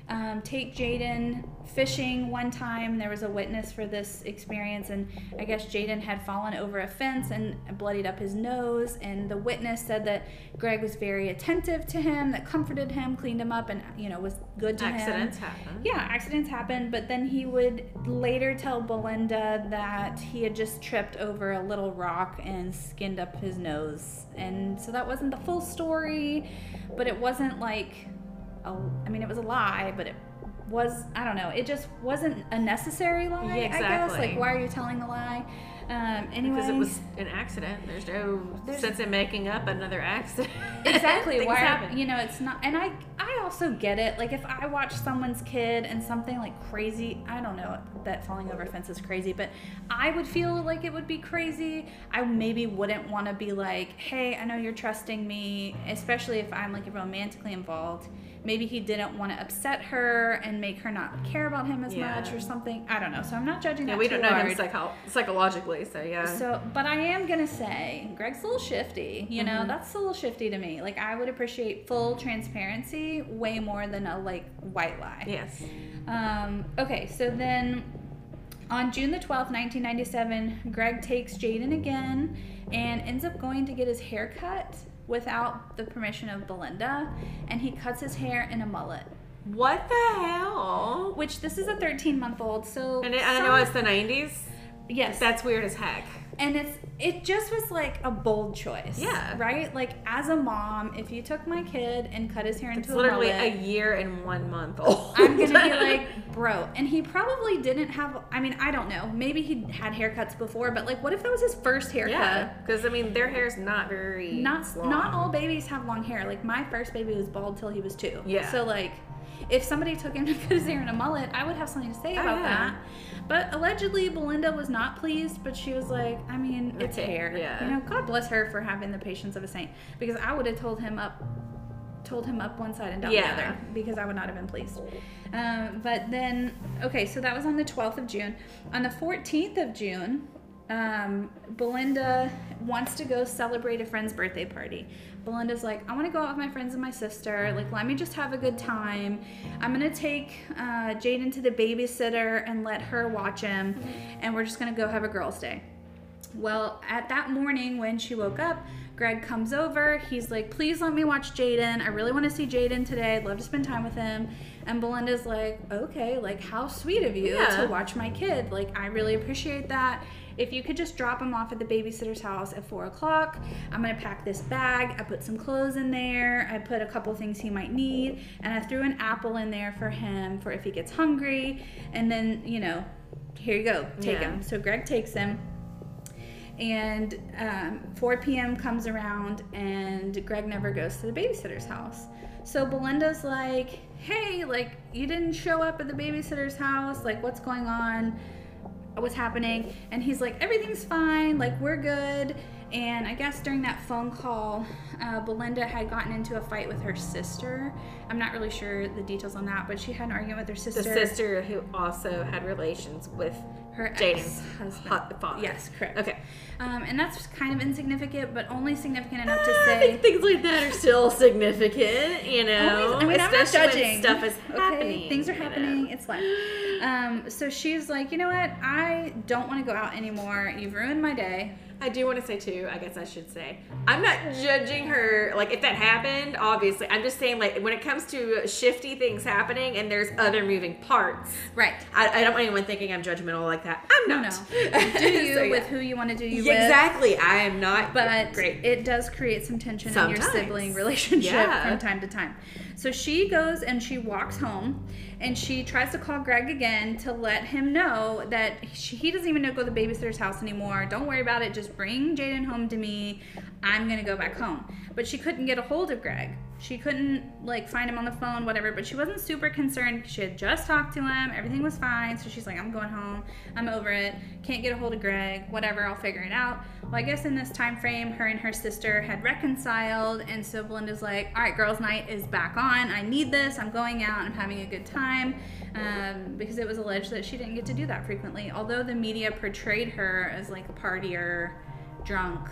um, take Jaden fishing one time. There was a witness for this experience, and I guess Jaden had fallen over a fence and bloodied up his nose, and the witness said that Greg was very attentive to him, that comforted him, cleaned him up, and, you know, was good to Accidents him. happen. Yeah, accidents happen, but then he would later tell Belinda that he had just tripped over a little rock and skinned up his nose. And so that wasn't the full story, but it wasn't like, a, I mean, it was a lie, but it was, I don't know, it just wasn't a necessary lie, Yeah, exactly. I guess. Like, why are you telling a lie? Um, anyway, Because it was an accident. There's no There's- sense in making up another accident. exactly. Things Why, happen. you know, it's not, and I, I also get it. Like, if I watch someone's kid and something like crazy, I don't know that falling over a fence is crazy, but I would feel like it would be crazy. I maybe wouldn't want to be like, hey, I know you're trusting me, especially if I'm like romantically involved. Maybe he didn't want to upset her and make her not care about him as Yeah. much or something. I don't know. So I'm not judging Yeah, that we too don't know hard. him psycho- psychologically, so yeah. So, but I am gonna say Greg's a little shifty. You know, Mhm. that's a little shifty to me. Like, I would appreciate full transparency way more than a like white lie. Yes. Um, okay, so then on June the twelfth, nineteen ninety-seven, Greg takes Jaden again and ends up going to get his hair cut without the permission of Belinda, and he cuts his hair in a mullet. What the hell? Which, this is a thirteen month old, so And it, I some- know it's the nineties. yes, That's weird as heck. and it's it just was like a bold choice. Yeah. Right? Like, as a mom, if you took my kid and cut his hair It's into a literally mullet, a year and one month old. I'm gonna be like, bro. And he probably didn't have, I mean, I don't know. Maybe he had haircuts before, but like, what if that was his first haircut? yeah, because I mean, their hair's not very Not long. not all babies have long hair. Like, my first baby was bald till he was two. Yeah. So like, if somebody took him to cut his hair in a mullet, I would have something to say Oh, about yeah. that. But allegedly, Belinda was not pleased, but she was like, I mean, it's Okay, hair. yeah. You know, God bless her for having the patience of a saint. Because I would have told him up told him up one side and down Yeah. the other, because I would not have been pleased. Um, but then, okay, so that was on the twelfth of June. On the fourteenth of June, um, Belinda wants to go celebrate a friend's birthday party. Belinda's like, I want to go out with my friends and my sister. Like, let me just have a good time. I'm going to take uh, Jaden to the babysitter and let her watch him. And we're just going to go have a girls' day. Well, at that morning when she woke up, Greg comes over. He's like, please let me watch Jaden. I really want to see Jaden today. I'd love to spend time with him. And Belinda's like, okay, like, how sweet of you Yeah. to watch my kid. Like, I really appreciate that. If you could just drop him off at the babysitter's house at four o'clock, I'm going to pack this bag. I put some clothes in there. I put a couple things he might need. And I threw an apple in there for him for if he gets hungry. And then, you know, here you go. Take Yeah. him. So Greg takes him. And um, four p.m. comes around and Greg never goes to the babysitter's house. So Belinda's like, hey, like, you didn't show up at the babysitter's house. Like, what's going on? What's happening? And he's like, everything's fine. Like, we're good. And I guess during that phone call, uh, Belinda had gotten into a fight with her sister. I'm not really sure the details on that, but she had an argument with her sister. The sister who also had relations with Her Jaden's ex-husband. hu- father. Yes, correct. Okay. Um, and that's kind of insignificant, but only significant enough to I say. think things like that are still significant, you know. Always- I mean, I'm not especially judging. when stuff is Okay, happening. things are you know. happening. It's life. Um, so she's like, you know what? I don't want to go out anymore. You've ruined my day. I do want to say too, I guess I should say, I'm not judging her, like, if that happened, obviously. I'm just saying, like, when it comes to shifty things happening and there's other moving parts, Right. I, I don't want anyone thinking I'm judgmental like that. I'm No, not. no. Do you So, yeah. with who you want to do you Yeah, exactly. I am not with. But great. it does create some tension in your Sometimes. sibling relationship Yeah. from time to time. So she goes and she walks home and she tries to call Greg again to let him know that she, he doesn't even know to go to the babysitter's house anymore. Don't worry about it. Just bring Jaden home to me. I'm going to go back home. But she couldn't get a hold of Greg. She couldn't, like, find him on the phone, whatever. But she wasn't super concerned. She had just talked to him. Everything was fine. So she's like, I'm going home. I'm over it. Can't get a hold of Greg. Whatever. I'll figure it out. Well, I guess in this time frame, her and her sister had reconciled. And so Belinda's like, all right, girls' night is back on. I need this. I'm going out. I'm having a good time. Um, because it was alleged that she didn't get to do that frequently. Although the media portrayed her as, like, a partier, drunk,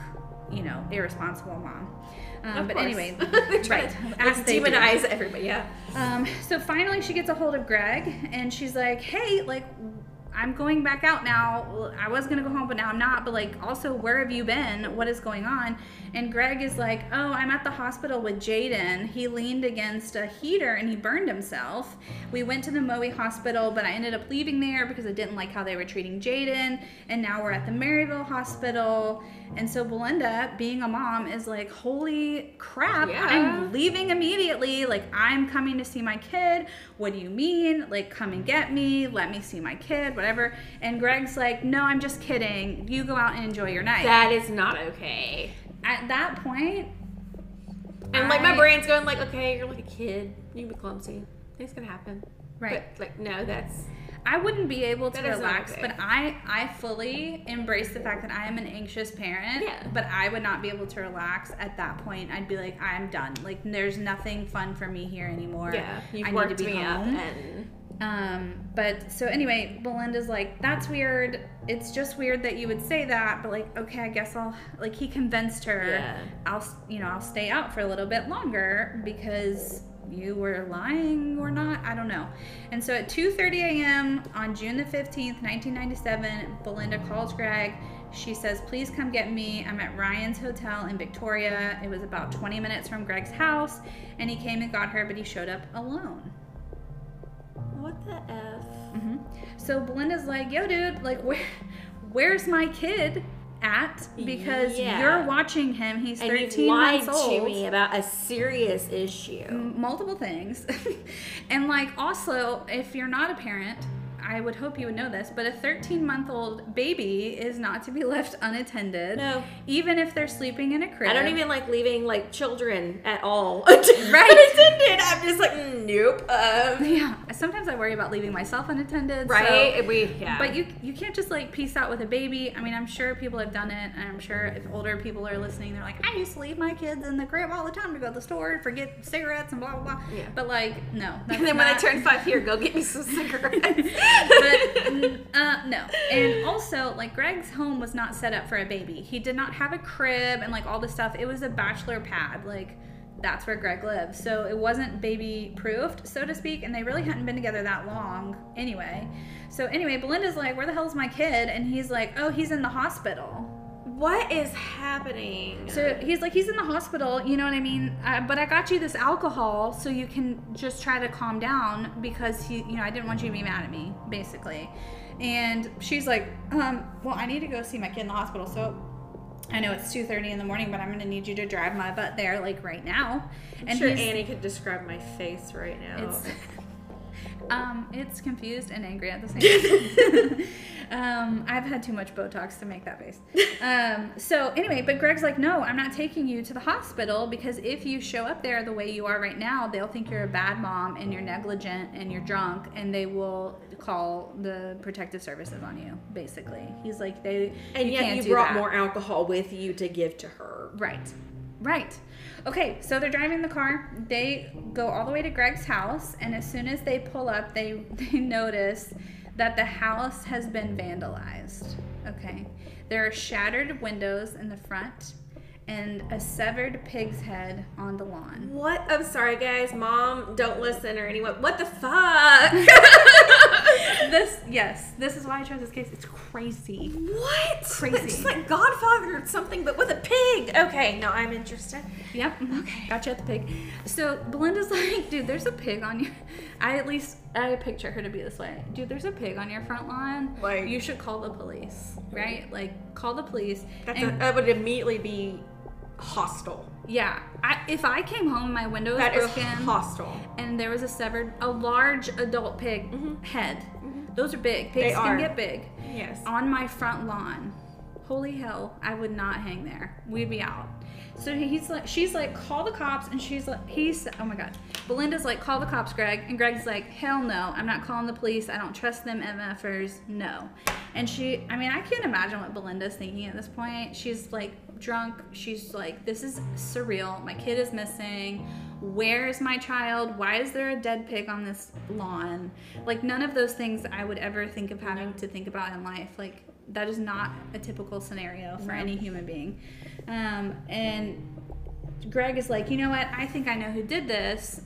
you know, irresponsible mom. Um, Of but course. anyway, They're trying right. to, As like, they do. demonize everybody, yeah. Um, so finally she gets a hold of Greg and she's like, hey, like, I'm going back out now. Well, I was going to go home, but now I'm not. But like, also, where have you been? What is going on? And Greg is like, oh, I'm at the hospital with Jaden. He leaned against a heater and he burned himself. We went to the Moe hospital, but I ended up leaving there because I didn't like how they were treating Jaden. And now we're at the Maryville hospital. And so Belinda, being a mom, is like, holy crap, Yeah. I'm leaving immediately. Like, I'm coming to see my kid. What do you mean? Like, come and get me. Let me see my kid, whatever. And Greg's like, no, I'm just kidding. You go out and enjoy your night. That is not okay. At that point, And like my I- brain's going like, okay, you're like a kid. You can be clumsy. It's gonna happen. Right. But like, no, that's I wouldn't be able to That is not relax, okay. but I, I fully embrace the fact that I am an anxious parent, Yeah. but I would not be able to relax at that point. I'd be like, I'm done. Like, there's nothing fun for me here anymore. yeah. You've I worked need to be me home. up, and Um, but so anyway, Belinda's like, that's weird. It's just weird that you would say that, but like, okay, I guess I'll, like, he convinced her, Yeah. I'll, you know, I'll stay out for a little bit longer because you were lying or not. I don't know. And so at two thirty a.m. on June the fifteenth, nineteen ninety-seven, Belinda calls Greg. She says, please come get me. I'm at Ryan's Hotel in Victoria. It was about twenty minutes from Greg's house, and he came and got her, but he showed up alone. what the f? hmm So Belinda's like, yo, dude, like, where, where's my kid at? Because Yeah. you're watching him. He's And you've thirteen lied months old. to me about a serious issue. M- multiple things. And like, also, if you're not a parent, I would hope you would know this, but a thirteen month old baby is not to be left unattended. No. Even if they're sleeping in a crib. I don't even like leaving like children at all. Right. Unattended. I'm just like, nope. Um, Yeah. Sometimes I worry about leaving myself unattended. so- right? we yeah. But you you can't just like peace out with a baby. I mean, I'm sure people have done it, and I'm sure if older people are listening, they're like, I used to leave my kids in the crib all the time to go to the store, forget cigarettes and blah blah blah. Yeah. But like, no. That's and then when I not- turn five, here, go get me some cigarettes. but mm, uh, no. And also, like, Greg's home was not set up for a baby. He did not have a crib and like all this stuff. It was a bachelor pad. Like, that's where Greg lived. So it wasn't baby proofed, so to speak. And they really hadn't been together that long anyway. So anyway, Belinda's like, where the hell's my kid? And he's like, oh, he's in the hospital. What is happening? So he's like, he's in the hospital, you know what I mean? Uh, but I got you this alcohol so you can just try to calm down because he, you know, I didn't want you to be mad at me, basically. And she's like, um, well, I need to go see my kid in the hospital. So I know it's two thirty in the morning, but I'm going to need you to drive my butt there, like, right now. I'm And sure he's- Annie could describe my face right now. It's, um, it's confused and angry at the same time. um, I've had too much Botox to make that face. Um, so anyway, but Greg's like, no, I'm not taking you to the hospital because if you show up there the way you are right now, they'll think you're a bad mom and you're negligent and you're drunk, and they will call the protective services on you, basically. He's like, they and you yet can't you do brought that. more alcohol with you to give to her. Right. Right. Okay, so they're driving the car. They go all the way to Greg's house, and as soon as they pull up, they, they notice that the house has been vandalized. Okay. There are shattered windows in the front and a severed pig's head on the lawn. What? I'm sorry, guys. Mom, don't listen or anyone. What the fuck? This, yes, this is why I chose this case. It's crazy. What? Crazy. It's just like Godfather or something, but with a pig. Okay, no, I'm interested. Yep. mhm. Okay. Gotcha at the pig. So Belinda's like, dude, there's a pig on your. I at least I picture her to be this way. Dude, there's a pig on your front lawn. Like- you should call the police, right? Like, call the police. That's and a, that would immediately be hostile. yeah, I, if I came home, my window was That is broken, hostile. and there was a severed, a large adult pig Mhm. head. Those are big. Pigs They can are. get big. Yes. On my front lawn. Holy hell, I would not hang there. We'd be out. So he's like, she's like, call the cops, and she's like, he's, oh my god. Belinda's like, call the cops, Greg, and Greg's like, hell no, I'm not calling the police. I don't trust them M F ers. No. And she, I mean, I can't imagine what Belinda's thinking at this point. She's like drunk. She's like, this is surreal. My kid is missing. Where is my child? Why is there a dead pig on this lawn? Like, none of those things I would ever think of having to think about in life. Like, that is not a typical scenario for No. any human being. Um, and Greg is like, you know what? I think I know who did this.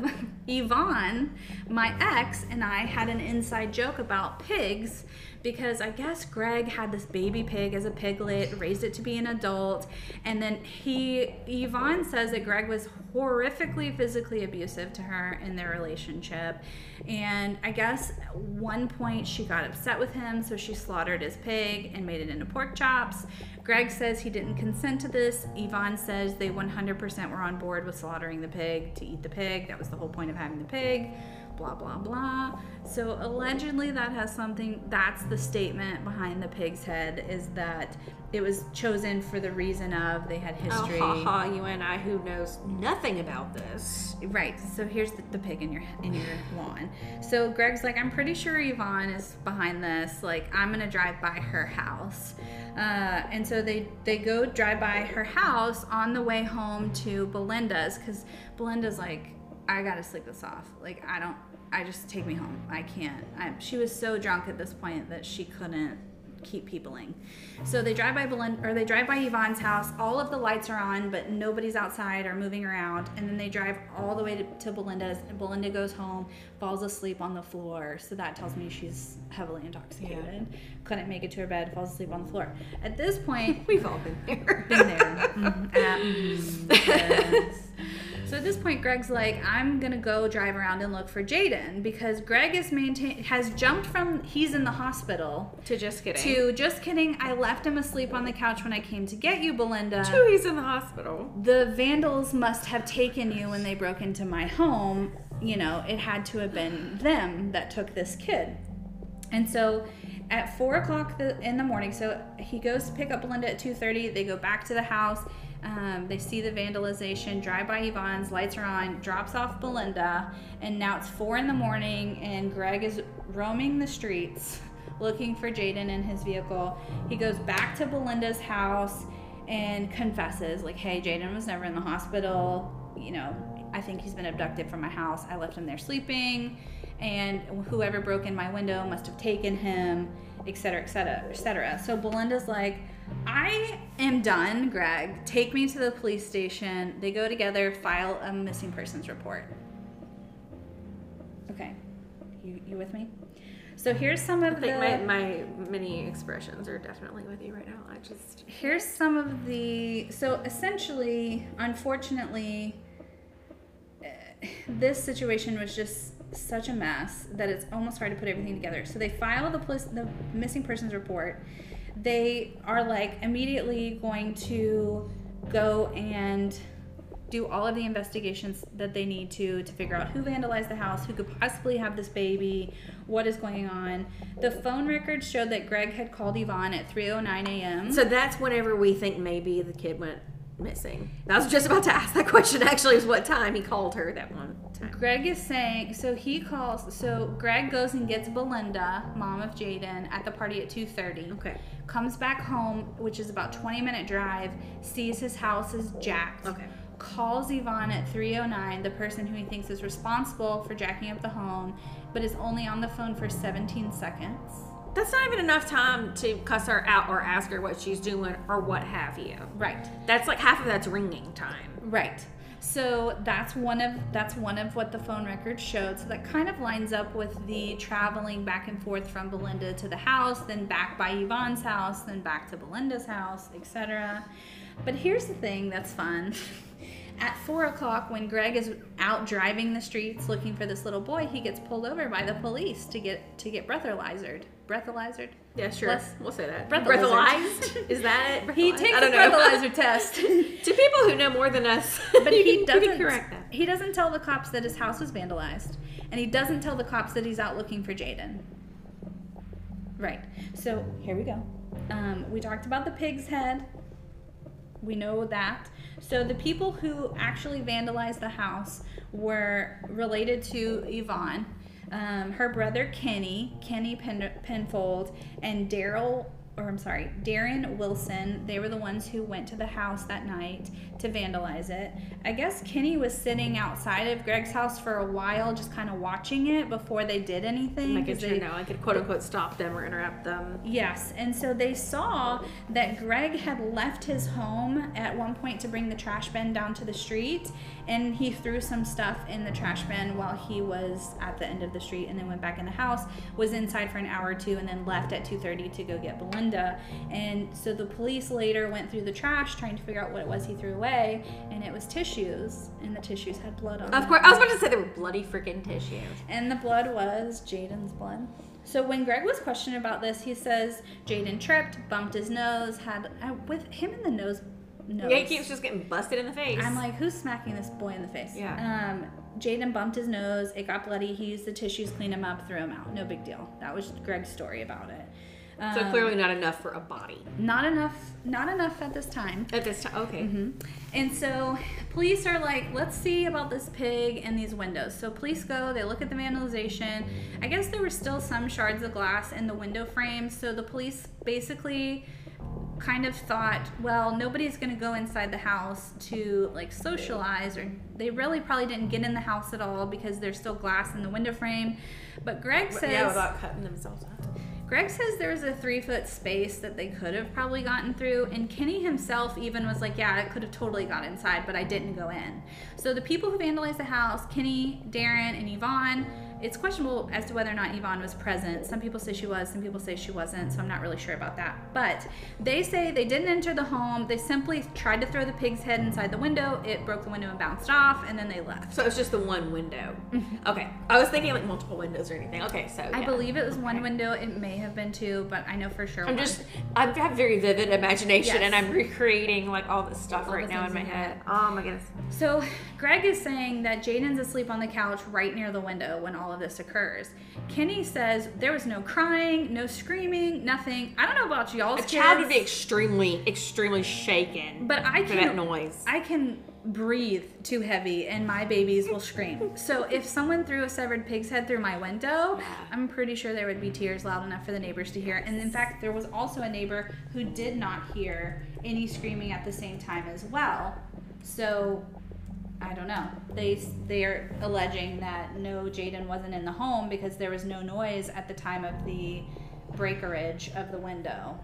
Yvonne, my ex, and I had an inside joke about pigs because I guess Greg had this baby pig as a piglet, raised it to be an adult, and then he, Yvonne says that Greg was horrifically physically abusive to her in their relationship, and I guess at one point she got upset with him, so she slaughtered his pig and made it into pork chops. Greg says he didn't consent to this. Yvonne says they one hundred percent were on board with slaughtering the pig to eat the pig. That was the whole point of having the pig. Blah, blah, blah. So allegedly that has something, that's the statement behind the pig's head, is that it was chosen for the reason of they had history. Oh, ha, ha, you and I who knows nothing about this. Right. So here's the, the pig in your in your lawn. So Greg's like, I'm pretty sure Yvonne is behind this. Like, I'm gonna drive by her house. Uh, and so they they go drive by her house on the way home to Belinda's, because Belinda's like, I gotta sleep this off. Like, I don't. I just take me home. I can't. I, she was so drunk at this point that she couldn't keep peopling. So they drive by Belinda, or they drive by Yvonne's house. All of the lights are on, but nobody's outside or moving around. And then they drive all the way to, to Belinda's, and Belinda goes home, falls asleep on the floor. So that tells me she's heavily intoxicated. Yeah. Couldn't make it to her bed, falls asleep on the floor. At this point, we've all been there. Been there. Mm-hmm. Uh, mm-hmm. Yes. So at this point, Greg's like, I'm gonna go drive around and look for Jaden, because Greg is maintain has jumped from he's in the hospital to just kidding to just kidding. I left him asleep on the couch when I came to get you, Belinda. To he's in the hospital. The vandals must have taken you when they broke into my home. You know, it had to have been them that took this kid. And so at four o'clock in the morning, so he goes to pick up Belinda at two thirty. They go back to the house. Um, they see the vandalization, drive by Yvonne's, lights are on, drops off Belinda, and now it's four in the morning, and Greg is roaming the streets looking for Jaden in his vehicle. He goes back to Belinda's house and confesses, like, hey, Jaden was never in the hospital. You know, I think he's been abducted from my house. I left him there sleeping, and whoever broke in my window must have taken him, et cetera, et cetera, et cetera. So Belinda's like, I am done, Greg. Take me to the police station. They go together, file a missing persons report. Okay, you you with me? So here's some of I think the... my, my many expressions are definitely with you right now. I just... Here's some of the... So essentially, unfortunately, uh, this situation was just such a mess that it's almost hard to put everything together. So they file the, police, the missing persons report. They are like immediately going to go and do all of the investigations that they need to to figure out who vandalized the house, who could possibly have this baby, what is going on. The phone records showed that Greg had called Yvonne at three oh nine a.m. So that's whenever we think maybe the kid went missing. I was just about to ask that question, actually, is what time he called her that one time. Greg is saying, so he calls, so Greg goes and gets Belinda, mom of Jaden, at the party at two thirty. Okay. Comes back home, which is about twenty minute drive, sees his house is jacked. Okay. Calls Yvonne at three oh nine, the person who he thinks is responsible for jacking up the home, but is only on the phone for seventeen seconds. That's not even enough time to cuss her out or ask her what she's doing or what have you. Right. That's like half of that's ringing time. Right. So that's one of that's one of what the phone records showed. So that kind of lines up with the traveling back and forth from Belinda to the house, then back by Yvonne's house, then back to Belinda's house, et cetera. But here's the thing that's fun. At four o'clock, when Greg is out driving the streets looking for this little boy, he gets pulled over by the police to get to get breathalyzered. Breathalyzered? Yeah, sure. Bless- We'll say that. Breathalyzed? Is that it? He Breathalyzed? takes I a don't know. breathalyzer test. To people who know more than us, But you he can- doesn't you can correct that. He doesn't tell the cops that his house was vandalized, and he doesn't tell the cops that he's out looking for Jaden. Right. So here we go. Um, we talked about the pig's head. We know that. So the people who actually vandalized the house were related to Yvonne, um, her brother Kenny, Kenny Pen- Penfold, and Daryl or I'm sorry, Darren Wilson, they were the ones who went to the house that night to vandalize it. I guess Kenny was sitting outside of Greg's house for a while, just kind of watching it before they did anything. Making sure they, no one could quote unquote stop them or interrupt them. Yes, and so they saw that Greg had left his home at one point to bring the trash bin down to the street, and he threw some stuff in the trash bin while he was at the end of the street, and then went back in the house, was inside for an hour or two, and then left at two thirty to go get Belinda. And so the police later went through the trash trying to figure out what it was he threw away, and it was tissues, and the tissues had blood on them. Of course, I was about to say they were bloody freaking tissues. And the blood was Jaden's blood. So when Greg was questioned about this, he says Jaden tripped, bumped his nose, had uh, with him in the nose. nose Yeah, he keeps just getting busted in the face. I'm like, who's smacking this boy in the face? Yeah. Um, Jaden bumped his nose. It got bloody. He used the tissues, cleaned him up, threw him out. No big deal. That was Greg's story about it. Um, so clearly not enough for a body. Not enough. Not enough at this time. At this time, okay. Mm-hmm. And so police are like, let's see about this pig and these windows. So police go, they look at the vandalization. I guess there were still some shards of glass in the window frames. So the police basically kind of thought, well, nobody's going to go inside the house to like socialize, or they really probably didn't get in the house at all because there's still glass in the window frame. But Greg says, yeah, without cutting themselves up. Greg says there was a three foot space that they could have probably gotten through, and Kenny himself even was like, yeah, I could have totally got inside, but I didn't go in. So the people who vandalized the house, Kenny, Darren, and Yvonne, it's questionable as to whether or not Yvonne was present. Some people say she was, some people say she wasn't, so I'm not really sure about that. But they say they didn't enter the home. They simply tried to throw the pig's head inside the window. It broke the window and bounced off, and then they left. So it's just the one window. Okay. I was thinking like multiple windows or anything. Okay, so yeah. I believe it was one okay. window. It may have been two, but I know for sure I'm one. just, I have very vivid imagination, Yes. and I'm recreating like all this stuff All right the now in things my in your head. head. Oh my goodness. So Greg is saying that Jaden's asleep on the couch right near the window when all of this occurs. Kenny says there was no crying, no screaming, nothing. I don't know about y'all's A kids, child would be extremely, extremely shaken but I for can that noise. I can breathe too heavy and my babies will scream. So if someone threw a severed pig's head through my window, I'm pretty sure there would be tears loud enough for the neighbors to hear. And in fact, there was also a neighbor who did not hear any screaming at the same time as well. So I don't know. They they're alleging that no, Jaden wasn't in the home because there was no noise at the time of the breakerage of the window.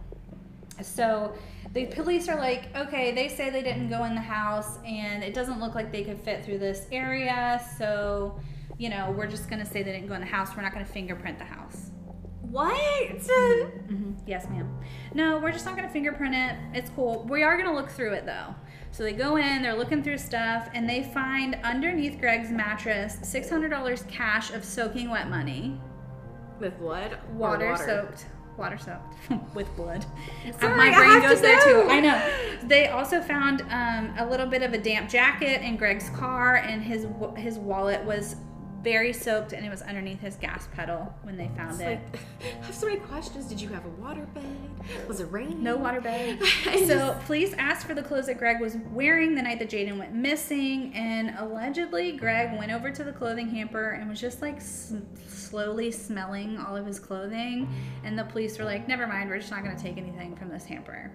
So the police are like, okay, they say they didn't go in the house and it doesn't look like they could fit through this area. So, you know, we're just going to say they didn't go in the house. We're not going to fingerprint the house. What? Mm-hmm. Yes, ma'am. No, we're just not going to fingerprint it. It's cool. We are going to look through it, though. So they go in, they're looking through stuff, and they find underneath Greg's mattress six hundred dollars cash of soaking wet money. With blood? Or Water, water soaked. Water soaked. With blood. Sorry, My I brain have goes to there, know. too. I know. They also found um, a little bit of a damp jacket in Greg's car, and his his wallet was very soaked, and it was underneath his gas pedal when they found It's it. like, I have so many questions. Did you have a waterbed? Was it raining? No waterbed. I So just- police asked for the clothes that Greg was wearing the night that Jaden went missing, and allegedly Greg went over to the clothing hamper and was just like s- slowly smelling all of his clothing, and the police were like, never mind, we're just not going to take anything from this hamper.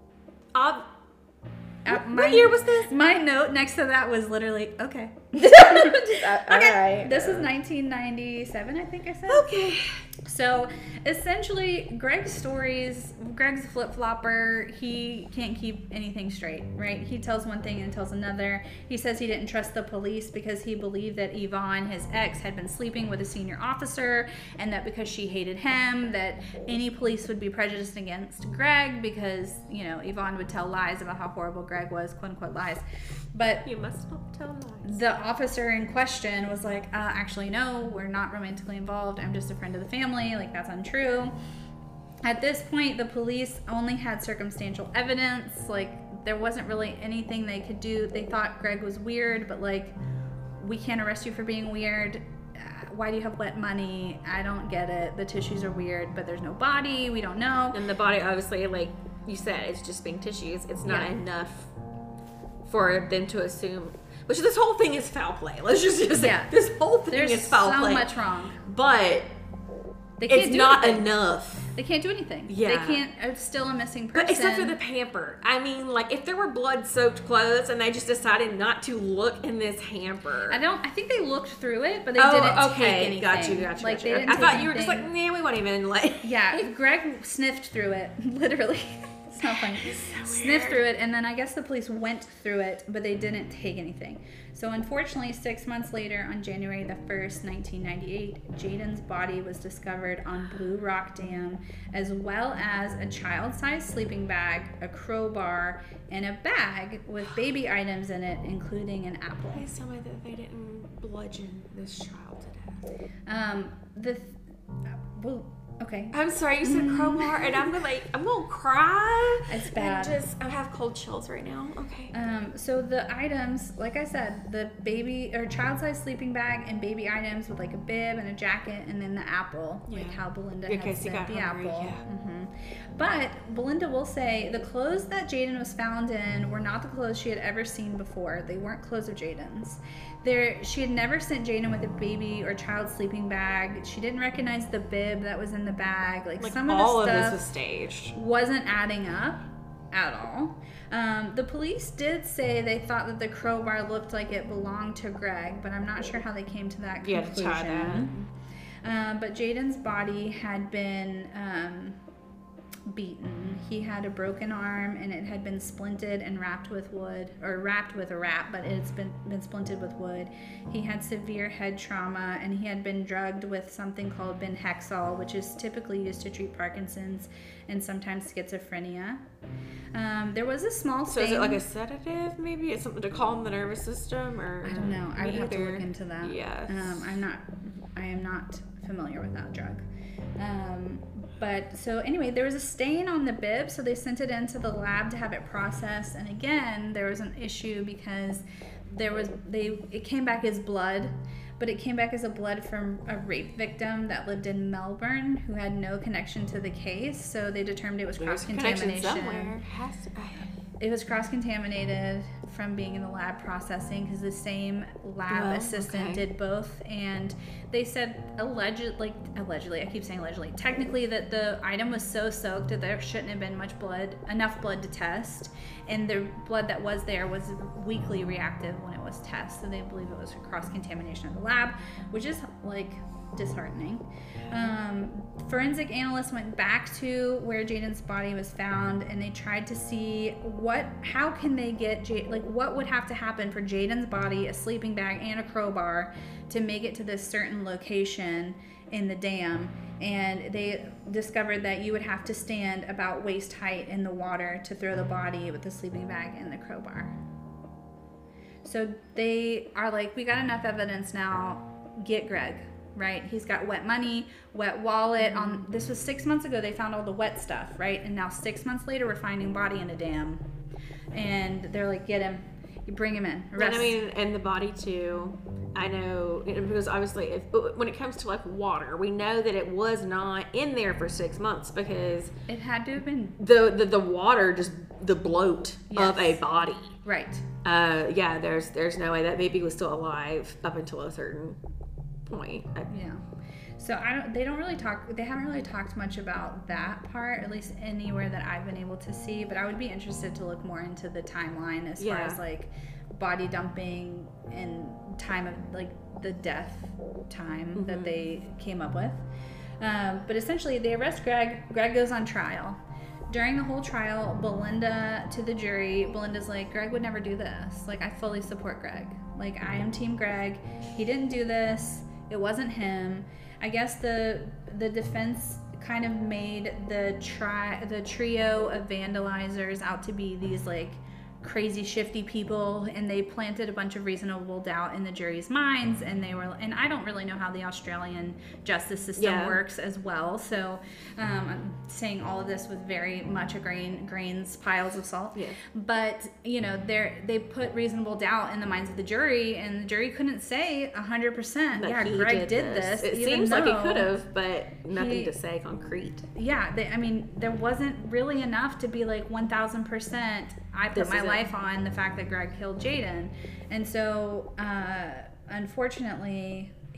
Ob- Uh, what, my- what year was this? My note next to that was literally, okay. Just, uh, all Okay. right. This is nineteen ninety-seven, I think I said. Okay. So essentially, Greg's stories, Greg's a flip-flopper. He can't keep anything straight, right? He tells one thing and tells another. He says he didn't trust the police because he believed that Yvonne, his ex, had been sleeping with a senior officer, and that because she hated him, that any police would be prejudiced against Greg because, you know, Yvonne would tell lies about how horrible Greg was, quote-unquote lies. But You must not tell lies. the officer in question was like, uh, actually, no, we're not romantically involved. I'm just a friend of the family. Like, that's untrue. At this point, the police only had circumstantial evidence. Like, there wasn't really anything they could do. They thought Greg was weird, but like, we can't arrest you for being weird. Uh, why do you have wet money? I don't get it. The tissues are weird, but there's no body. We don't know. And the body, obviously, like you said, it's just being tissues. It's not Yeah. enough for them to assume. Which this whole thing is foul play. Let's just, just say Yeah. this whole thing There's is foul so play. much wrong. But They can't it's do not anything. enough They can't do anything. Yeah. They can't, it's still a missing person. But except for the pamper. I mean, like, if there were blood-soaked clothes and they just decided not to look in this hamper. I don't, I think they looked through it, but they oh, didn't okay. take anything. Got you, got you, Like, got they you. didn't I take thought you were just like, anything. nah, we won't even, like. Yeah, Greg sniffed through it, literally. It's not funny. So Sniffed through it, and then I guess the police went through it, but they didn't take anything. So unfortunately, six months later, on January the first, nineteen ninety-eight, Jaden's body was discovered on Blue Rock Dam, as well as a child-sized sleeping bag, a crowbar, and a bag with baby items in it, including an apple. Please tell me that they didn't bludgeon this child to death. Um, the th- well, okay. I'm sorry, you said crowbar, and I'm gonna like, I'm gonna cry. It's bad. And just, I have cold chills right now. Okay. Um, so the items, like I said, the baby or child-sized sleeping bag and baby items with like a bib and a jacket, and then the apple, Yeah. like how Belinda In had case you said got the hungry, apple. yeah. hmm But Belinda will say the clothes that Jaden was found in were not the clothes she had ever seen before. They weren't clothes of Jaden's. There, she had never sent Jaden with a baby or child sleeping bag. She didn't recognize the bib that was in the bag. Like, Like some of all the of stuff this was staged. wasn't adding up at all. Um, the police did say they thought that the crowbar looked like it belonged to Greg, but I'm not sure how they came to that You conclusion. had to tie that. Um, but Jaden's body had been um, beaten. He had a broken arm, and it had been splinted and wrapped with wood, or wrapped with a wrap, but it's been been splinted with wood. He had severe head trauma, and he had been drugged with something called Benhexol, which is typically used to treat Parkinson's and sometimes schizophrenia. Um, there was a small So stain. is it like a sedative, maybe? It's something to calm the nervous system, or I don't know. I Me would have to either. look into that. Yes. Um, I'm not. I am not familiar with that drug. Um, but so anyway, there was a stain on the bib, so they sent it into the lab to have it processed. And again, there was an issue because there was they. It came back as blood, but it came back as a blood from a rape victim that lived in Melbourne who had no connection to the case. So they determined it was There's cross a connection contamination. somewhere. Has to, I, It was cross-contaminated from being in the lab processing because the same lab Well, assistant okay. did both, and they said alleged, like allegedly, I keep saying allegedly, technically that the item was so soaked that there shouldn't have been much blood, enough blood to test, and the blood that was there was weakly reactive when it was tested, so they believe it was cross-contamination of the lab, which is like disheartening. Um, forensic analysts went back to where Jaden's body was found, and they tried to see what, how can they get, J- like what would have to happen for Jaden's body, a sleeping bag, and a crowbar to make it to this certain location in the dam. And they discovered that you would have to stand about waist height in the water to throw the body with the sleeping bag and the crowbar. So they are like, we got enough evidence now, get Greg. Right, he's got wet money, wet wallet. On this was six months ago. They found all the wet stuff, right? And now six months later, we're finding body in a dam, and they're like, "Get him, you bring him in." and Arrest. I mean, and the body too. I know, you know, because obviously, if, when it comes to like water, we know that it was not in there for six months because it had to have been the the, the water just the bloat Yes. of a body. right. Uh, yeah, there's there's no way that baby was still alive up until a certain point. I, Yeah. So I don't. They don't really talk. They haven't really talked much about that part, at least anywhere that I've been able to see. But I would be interested to look more into the timeline as far Yeah. as like body dumping and time of like the death time Mm-hmm. that they came up with. Um, but essentially, they arrest Greg. Greg goes on trial. During the whole trial, Belinda to the jury, Belinda's like, Greg would never do this. Like, I fully support Greg. Like, I am Team Greg. He didn't do this. It wasn't him. I guess the the defense kind of made the tri the trio of vandalizers out to be these like crazy shifty people, and they planted a bunch of reasonable doubt in the jury's minds, and they were and I don't really know how the Australian justice system Yeah. works as well, so um, I'm saying all of this with very much a grain grains piles of salt. Yeah. But you know, they they put reasonable doubt in the minds of the jury, and the jury couldn't say a hundred percent. that Yeah, he Greg did this. It even seems like he though- could have, but nothing he- to say concrete. Yeah, they, I mean, there wasn't really enough to be like one thousand percent. I put This my is it. life on the fact that Greg killed Jaden, and so uh, unfortunately,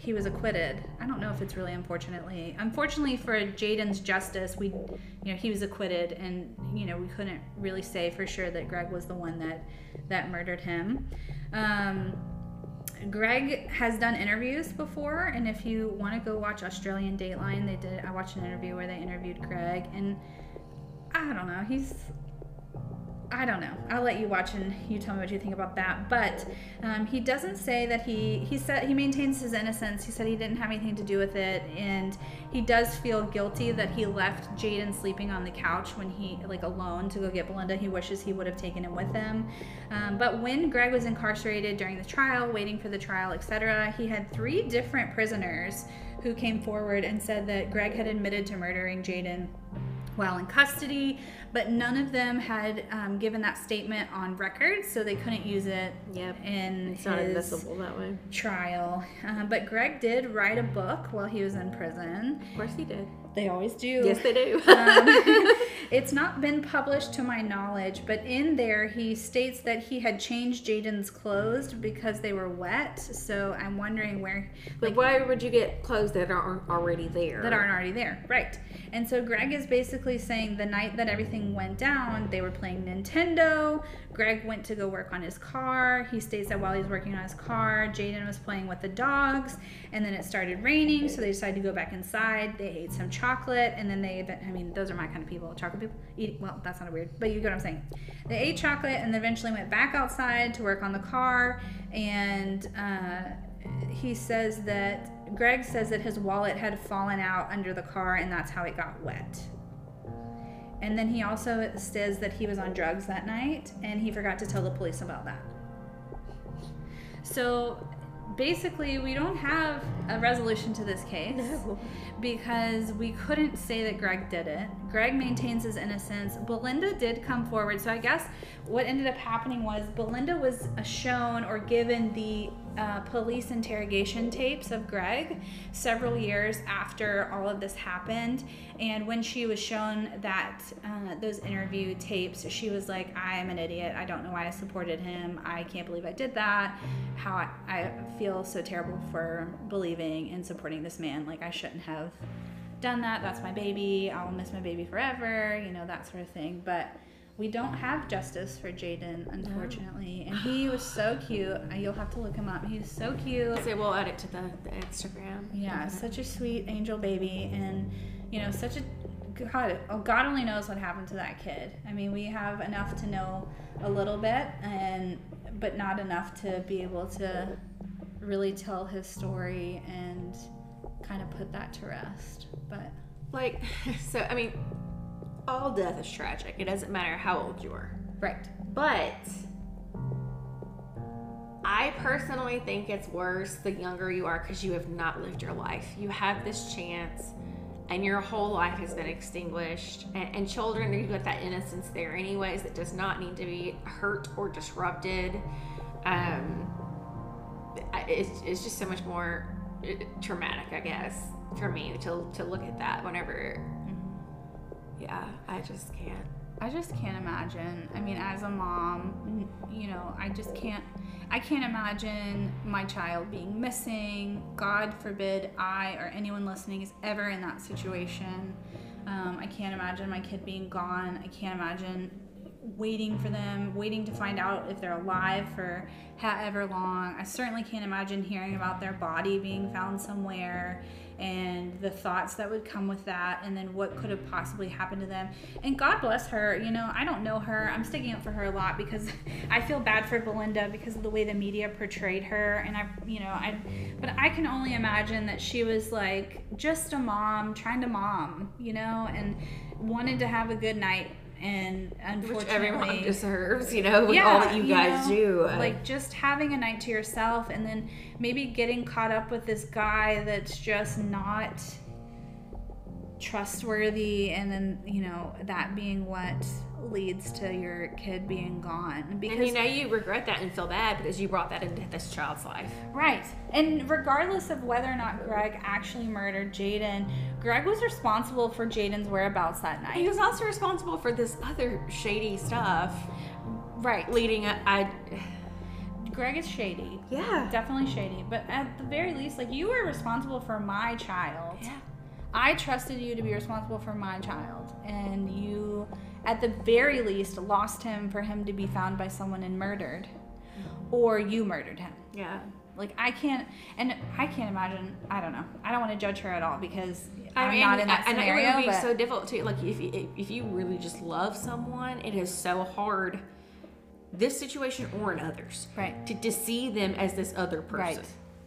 he was acquitted. I don't know if it's really unfortunately. Unfortunately for Jaden's justice, we, you know, he was acquitted, and you know we couldn't really say for sure that Greg was the one that that murdered him. Um, Greg has done interviews before, and if you want to go watch Australian Dateline, they did. I watched an interview where they interviewed Greg, and I don't know. He's I don't know. I'll let you watch and you tell me what you think about that. But um, he doesn't say that he he said he maintains his innocence. He said he didn't have anything to do with it, and he does feel guilty that he left Jaden sleeping on the couch when he like alone to go get Belinda. He wishes he would have taken him with him. Um, but when Greg was incarcerated during the trial, waiting for the trial, et cetera, he had three different prisoners who came forward and said that Greg had admitted to murdering Jaden while in custody, but none of them had um, given that statement on record, so they couldn't use it Yep. in It's his not admissible that way. trial. Um, but Greg did write a book while he was in prison. Of course he did. They always do. Yes, they do. um, it's not been published to my knowledge, but in there he states that he had changed Jaden's clothes because they were wet. So I'm wondering where, But like, why would you get clothes that aren't already there? that aren't already there, right? And so Greg is basically saying the night that everything went down, they were playing Nintendo. Greg went to go work on his car. He states that while he was working on his car, Jaden was playing with the dogs, and then it started raining, so they decided to go back inside. They ate some chocolate, and then they, I mean, those are my kind of people. Chocolate people eat, well, that's not weird, but you get what I'm saying. They ate chocolate and eventually went back outside to work on the car, and uh, he says that, Greg says that his wallet had fallen out under the car, and that's how it got wet. And then he also says that he was on drugs that night, and he forgot to tell the police about that. So basically, we don't have a resolution to this case. No. Because we couldn't say that Greg did it. Greg maintains his innocence. Belinda did come forward. So I guess what ended up happening was Belinda was shown or given the uh, police interrogation tapes of Greg several years after all of this happened. And when she was shown that uh, those interview tapes, she was like, I am an idiot. I don't know why I supported him. I can't believe I did that. How I, I feel so terrible for believing and supporting this man. Like, I shouldn't have done that. That's my baby. I will miss my baby forever, you know, that sort of thing. But we don't have justice for Jaden, unfortunately. No. And he was so cute. You'll have to look him up. He's so cute. So we'll add it to the, the Instagram. Yeah, such a sweet angel baby. And, you know, such a, God, oh, God only knows what happened to that kid. I mean, we have enough to know a little bit, and but not enough to be able to really tell his story and kind of put that to rest. But like, so I mean, all death is tragic. It doesn't matter how old you are. Right. But I personally think it's worse the younger you are, because you have not lived your life. You have this chance and your whole life has been extinguished. And, and children, you've got that innocence there anyways that does not need to be hurt or disrupted. Um, it's, it's just so much more traumatic, I guess, for me to to look at that whenever. Mm-hmm. Yeah, I just can't. I just can't imagine. I mean, as a mom, you know, I just can't, I can't imagine my child being missing. God forbid I or anyone listening is ever in that situation. Um, I can't imagine my kid being gone. I can't imagine waiting for them, waiting to find out if they're alive for however long. I certainly can't imagine hearing about their body being found somewhere and the thoughts that would come with that, and then what could have possibly happened to them. And God bless her, you know, I don't know her. I'm sticking up for her a lot because I feel bad for Belinda because of the way the media portrayed her. And I, you know, I, but I can only imagine that she was like just a mom trying to mom, you know, and wanted to have a good night. And unfortunately, which everyone deserves, you know, with yeah, all that you guys you know, do. Like just having a night to yourself, and then maybe getting caught up with this guy that's just not trustworthy, and then, you know, that being what leads to your kid being gone. Because, and you know, you regret that and feel bad because you brought that into this child's life. Right. And regardless of whether or not Greg actually murdered Jaden, Greg was responsible for Jaden's whereabouts that night. He was also responsible for this other shady stuff. Right. Leading up, I... Greg is shady. Yeah. Definitely shady. But at the very least, like, you were responsible for my child. Yeah. I trusted you to be responsible for my child. And you, at the very least, lost him for him to be found by someone and murdered. Or you murdered him. Yeah. Like, I can't, and I can't imagine, I don't know. I don't want to judge her at all because I I'm mean, not in that and scenario. it would be but so difficult too. Like if you, if you really just love someone, it is so hard. This situation or in others, right. to, to see them as this other person. Right.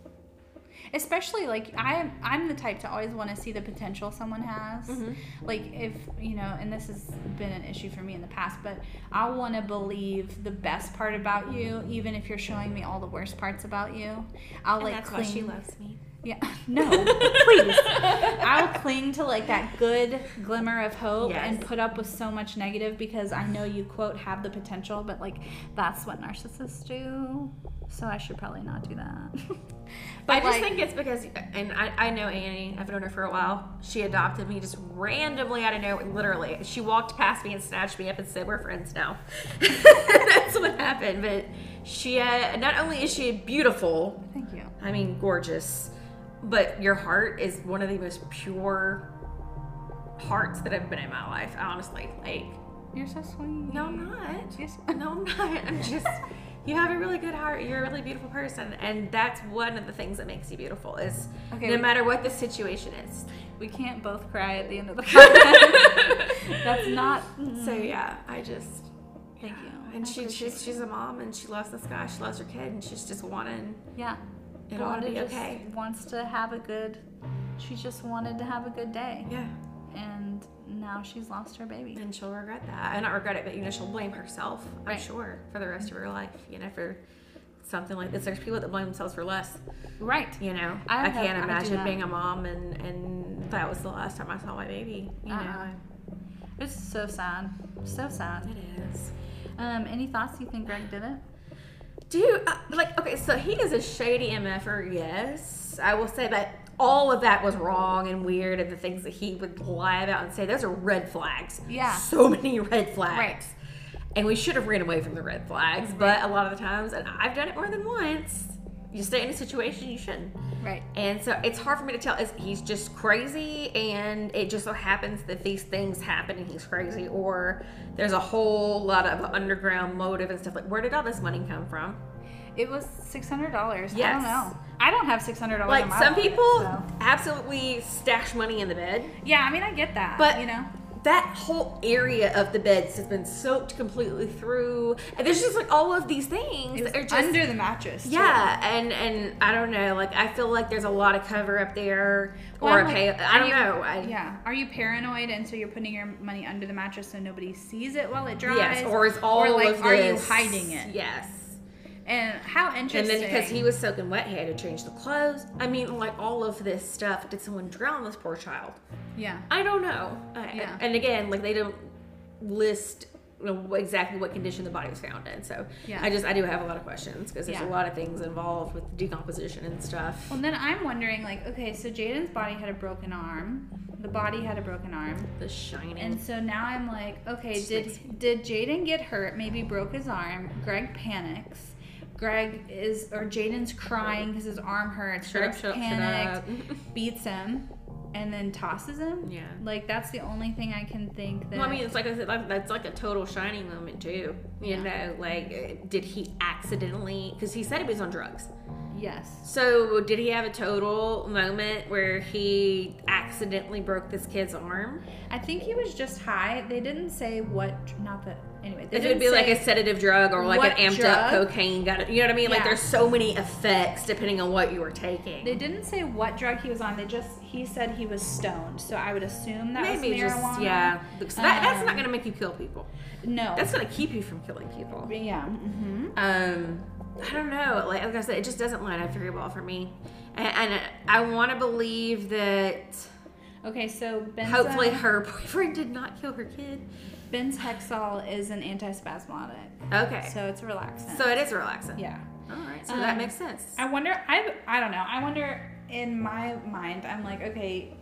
Especially, like, I'm, I'm the type to always want to see the potential someone has. Mm-hmm. Like, if, you know, and this has been an issue for me in the past, but I want to believe the best part about you, even if you're showing me all the worst parts about you. I'll, And like, that's cling. why she loves me. Yeah. No, please. I'll cling to, like, that good glimmer of hope Yes. and put up with so much negative because I know you, quote, have the potential, but, like, that's what narcissists do. So I should probably not do that. But I just like, think it's because, and I, I know Annie, I've known her for a while. She adopted me just randomly out of nowhere, literally. She walked past me and snatched me up and said, "We're friends now." That's what happened. But she, uh, not only is she beautiful, thank you. I mean, gorgeous, but your heart is one of the most pure hearts that have been in my life, honestly. Like, You're so sweet. no, I'm not. Yes. No, I'm not. I'm just, you have a really good heart. You're a really beautiful person. And that's one of the things that makes you beautiful is Okay, no we- matter what the situation is. We can't both cry at the end of the podcast. That's not. So yeah, I just, Thank you. and I she, appreciate she's, she's a mom and she loves this guy. She loves her kid and she's just wanting Yeah. it all to Wanda be just okay. wants to have a good. She just wanted to have a good day, Yeah. and now she's lost her baby. And she'll regret that. And not regret it, but you know, she'll blame herself, I'm Right. sure, for the rest of her life, you know, for something like this. There's people that blame themselves for less. Right. You know, I I, have- can't I do imagine that. being a mom and, and that was the last time I saw my baby. You Uh-uh. know, It's so sad. So sad. it is. Um, any thoughts? You think Greg did it? Dude, uh, like, okay, so he is a shady M F er, yes. I will say that all of that was wrong and weird, and the things that he would lie about and say, those are red flags. Yeah. So many red flags. Right. And we should have ran away from the red flags, but a lot of the times, and I've done it more than once, you stay in a situation you shouldn't. Right. And so it's hard for me to tell. Is he's just crazy, and it just so happens that these things happen, and he's crazy, or there's a whole lot of underground motive and stuff. Like, where did all this money come from? It was six hundred dollars. I Yes. don't know. I don't have six hundred dollars. Like, in my some wallet, people so. absolutely stash money in the bed, Yeah, I mean, I get that. but you know. that whole area of the beds has been soaked completely through, and there's just like all of these things It was that are just under the mattress. too. yeah, and and I don't know, like I feel like there's a lot of cover up there, Well, or I'm a like, pay. I are don't you- know. I, Yeah. Are you paranoid and so you're putting your money under the mattress so nobody sees it while it dries? Yes, or is all Or like, of are you this- hiding it? Yes. And how And interesting. then because he was soaking wet, he had to change the clothes. I mean, like all of this stuff. Did someone drown this poor child? Yeah. I don't know. I- Yeah. And again, like they don't list you know, exactly what condition the body was found in. So Yeah. I just I do have a lot of questions because there's Yeah. a lot of things involved with decomposition and stuff. Well, then I'm wondering, like, okay, so Jaden's body had a broken arm. The body had a broken arm. The shining. And so now I'm like, okay, Just did makes- did Jaden get hurt? Maybe broke his arm. Greg panics. Greg is, or Jaden's crying because his arm hurts. Shut up, Greg's shut up, shut panicked, up. beats him, and then tosses him. Yeah. Like, that's the only thing I can think that. Well, I mean, it's like I said, like, that's like a total shining moment too. You Yeah. know, like uh, did he accidentally? Because he said he was on drugs. yes. So did he have a total moment where he accidentally broke this kid's arm? I think he was just high. They didn't say what, not that, anyway. They If it would didn't be like say- a sedative drug or like what an amped up drug. cocaine, got it? You know what I mean? Like Yeah. there's so many effects depending on what you were taking. They didn't say what drug he was on. They just, he said he was stoned. So I would assume that Maybe was marijuana. just yeah. So that, that's not Um, going to make you kill people. No. That's going to keep you from killing people. yeah. Mm-hmm. Um, I don't know. Like, like I said, it just doesn't line up very well for me. And, and I want to believe that Okay, so Benzo, hopefully her boyfriend did not kill her kid. Ben's Hexal is an antispasmodic. Okay. So it's relaxant. So it is relaxing. yeah. All right. So that Um, makes sense. I wonder, I, I don't know. I wonder, in my mind, I'm like, okay,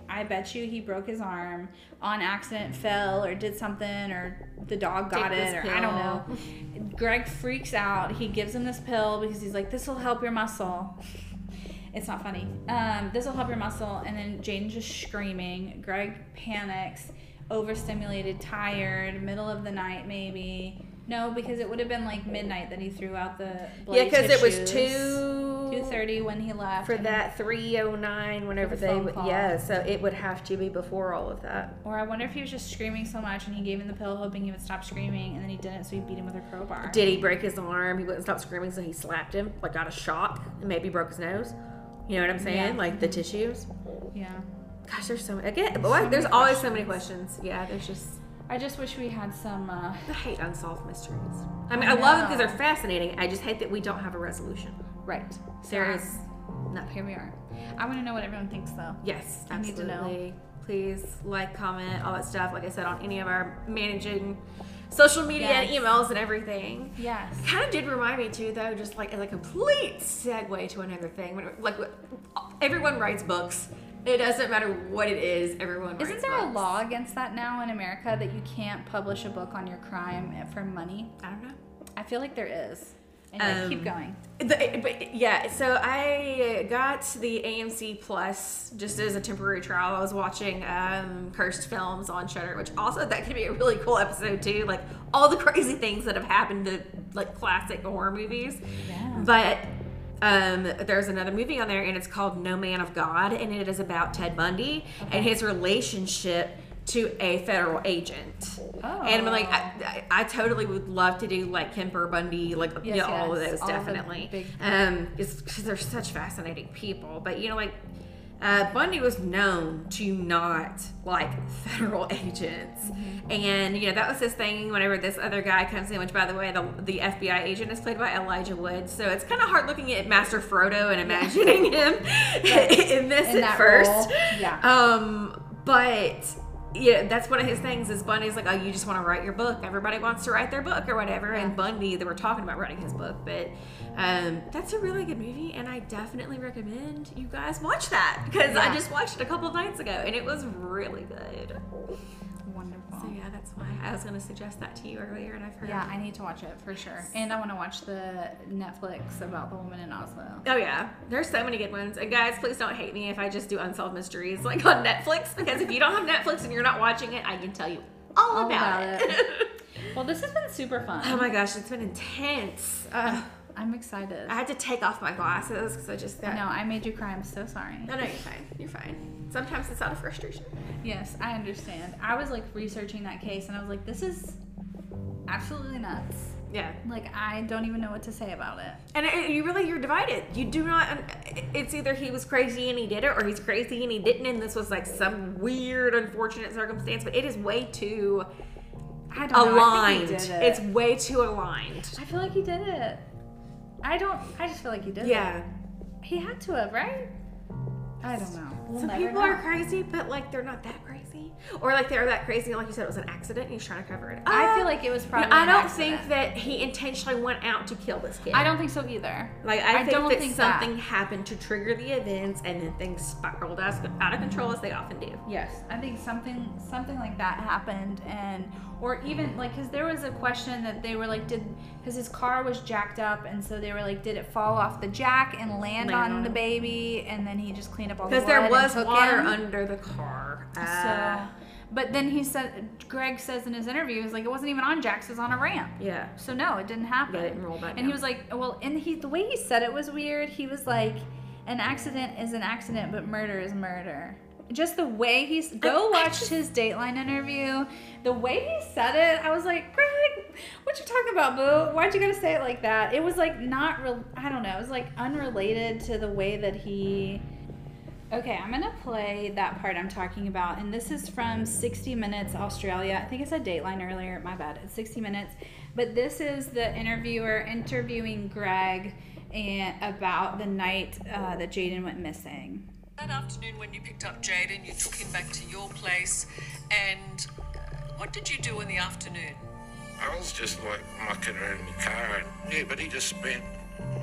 I bet you he broke his arm on accident, fell or did something, or the dog got Take it, or this I don't pill. know. Greg freaks out. He gives him this pill because he's like, this will help your muscle. It's not funny. Um, this will help your muscle. And then Jaden's just screaming. Greg panics, overstimulated, tired, middle of the night maybe. No, because it would have been like midnight that he threw out the bloody Yeah, because it was tissues. two two thirty when he left. for and- that three oh nine whenever For the they phone would. call. Yeah, so it would have to be before all of that. Or I wonder if he was just screaming so much and he gave him the pill hoping he would stop screaming, and then he didn't, so he beat him with a crowbar. Did he break his arm? He wouldn't stop screaming, so he slapped him, like got a shock, and maybe broke his nose. You know what I'm saying? Yeah. Like the tissues. Yeah. Gosh, there's so many. Again, So boy, many there's always so questions. many questions. Yeah, there's just. I just wish we had some. Uh, I hate unsolved mysteries. I mean, I I, love them know. because they're fascinating. I just hate that we don't have a resolution. right. There is No, here we are. I want to know what everyone thinks, though. Yes, I need to absolutely. know. Please like, comment, all that stuff. Like I said, on any of our managing social media Yes. and emails and everything. Yes. Kind of did remind me too, though, just like as a complete segue to another thing. When, like everyone writes books. It doesn't matter what it is. Everyone writes Isn't there a books. law against that now in America that you can't publish a book on your crime for money? I don't know. I feel like there is. Anyway, Um, keep going. The, but yeah, so I got the A M C Plus just as a temporary trial. I was watching um, Cursed Films on Shudder, which also that could be a really cool episode too. Like all the crazy things that have happened to like classic horror movies. Yeah. But um, there's another movie on there, and it's called No Man of God, and it is about Ted Bundy and his relationship to a federal agent. Oh. And I'm like, I, I, I totally would love to do like Kemper, Bundy, like Yes, you know, all of yes. those, All the definitely. big- Um, it's because they're such fascinating people. But you know, like uh, Bundy was known to not like federal agents, Mm-hmm. and you know that was his thing. Whenever this other guy comes in, which by the way, the the F B I agent is played by Elijah Wood, so it's kind of hard looking at Master Frodo and imagining him in this In at that first. role, yeah. Um, but yeah, that's one of his things is Bundy's like, oh, you just want to write your book. Everybody wants to write their book or whatever. And Bundy, they were talking about writing his book, but um, that's a really good movie, and I definitely recommend you guys watch that because I Yeah. just watched it a couple of nights ago, and it was really good. Wonderful. So yeah, that's why I was going to suggest that to you earlier, and I've heard. Yeah, I need to watch it for sure. And I want to watch the Netflix about the woman in Oslo. Oh yeah, there's so many good ones. And guys, please don't hate me if I just do unsolved mysteries like on Netflix, because if you don't have Netflix and you're not watching it, I can tell you all, All about, about it. Well, this has been super fun. Oh my gosh, it's been intense. Uh, I'm excited. I had to take off my glasses because I just got. I know, I made you cry. I'm so sorry. No, no, you're fine. You're fine. Sometimes it's out of frustration. Yes, I understand. I was like researching that case and I was like, this is absolutely nuts. Yeah. Like, I don't even know what to say about it. And it, you really, you're divided. You do not, it's either he was crazy and he did it, or he's crazy and he didn't, and this was like some weird, unfortunate circumstance, but it is way too I don't know. I aligned. think he did it. It's way too aligned. I feel like he did it. I don't, I just feel like he did Yeah. it. He had to have, right? I don't know. We'll Some never people know. are crazy, but like they're not that crazy. Or like they're that crazy, and like you said, it was an accident and he's trying to cover it up. I feel like it was You probably know, I an don't accident. think that he intentionally went out to kill this kid. I don't think so either. Like I, I think don't that think something that. happened to trigger the events, and then things spiraled out, out of control as they often do. Yes, I think something something like that happened, and or even like because there was a question that they were like, did because his car was jacked up, and so they were like, did it fall off the jack and land, Land on, on the him. baby, and then he just cleaned up all the Because blood there was and took water him? under the car. So, Uh, but then he said, Greg says in his interview, he was like, it wasn't even on jacks, it was on a ramp. yeah. So no, it didn't happen. Yeah, it didn't roll back and down. he was like, well, and he the way he said it was weird. He was like, an accident is an accident, but murder is murder. Just the way he's go I- I watch just- his Dateline interview. The way he said it, I was like, Greg, what you talking about, boo? Why'd you gotta say it like that? It was like not real. I don't know. It was like unrelated to the way that he. Okay, I'm gonna play that part I'm talking about, and this is from sixty minutes Australia. I think I said Dateline earlier. My bad. It's sixty minutes, but this is the interviewer interviewing Greg and about the night uh, that Jaden went missing. That afternoon when you picked up Jaden, you took him back to your place, and uh, what did you do in the afternoon? I was just like mucking around in my car, and yeah, but he just spent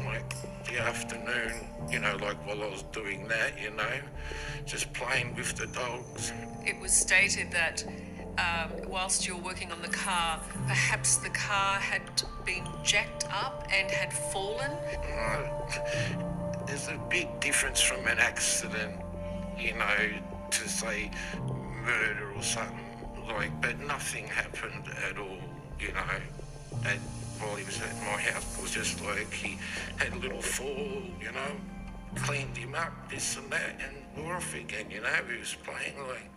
like the afternoon, you know, like while I was doing that, you know, just playing with the dogs. It was stated that um, whilst you were working on the car, perhaps the car had been jacked up and had fallen. Uh, there's a big difference from an accident, you know, to say murder or something like, but nothing happened at all, you know. And while he was at my house, it was just like he had a little fall, you know, cleaned him up, this and that, and we're off again, you know. He was playing like.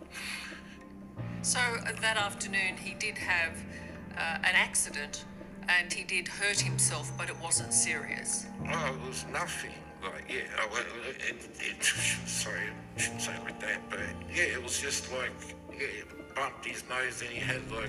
So uh, that afternoon he did have uh, an accident and he did hurt himself, but it wasn't serious. Oh, it was nothing. Like, yeah, oh, well, it, it, sorry, I shouldn't say it like that, but yeah, it was just like, yeah, he bumped his nose and he had like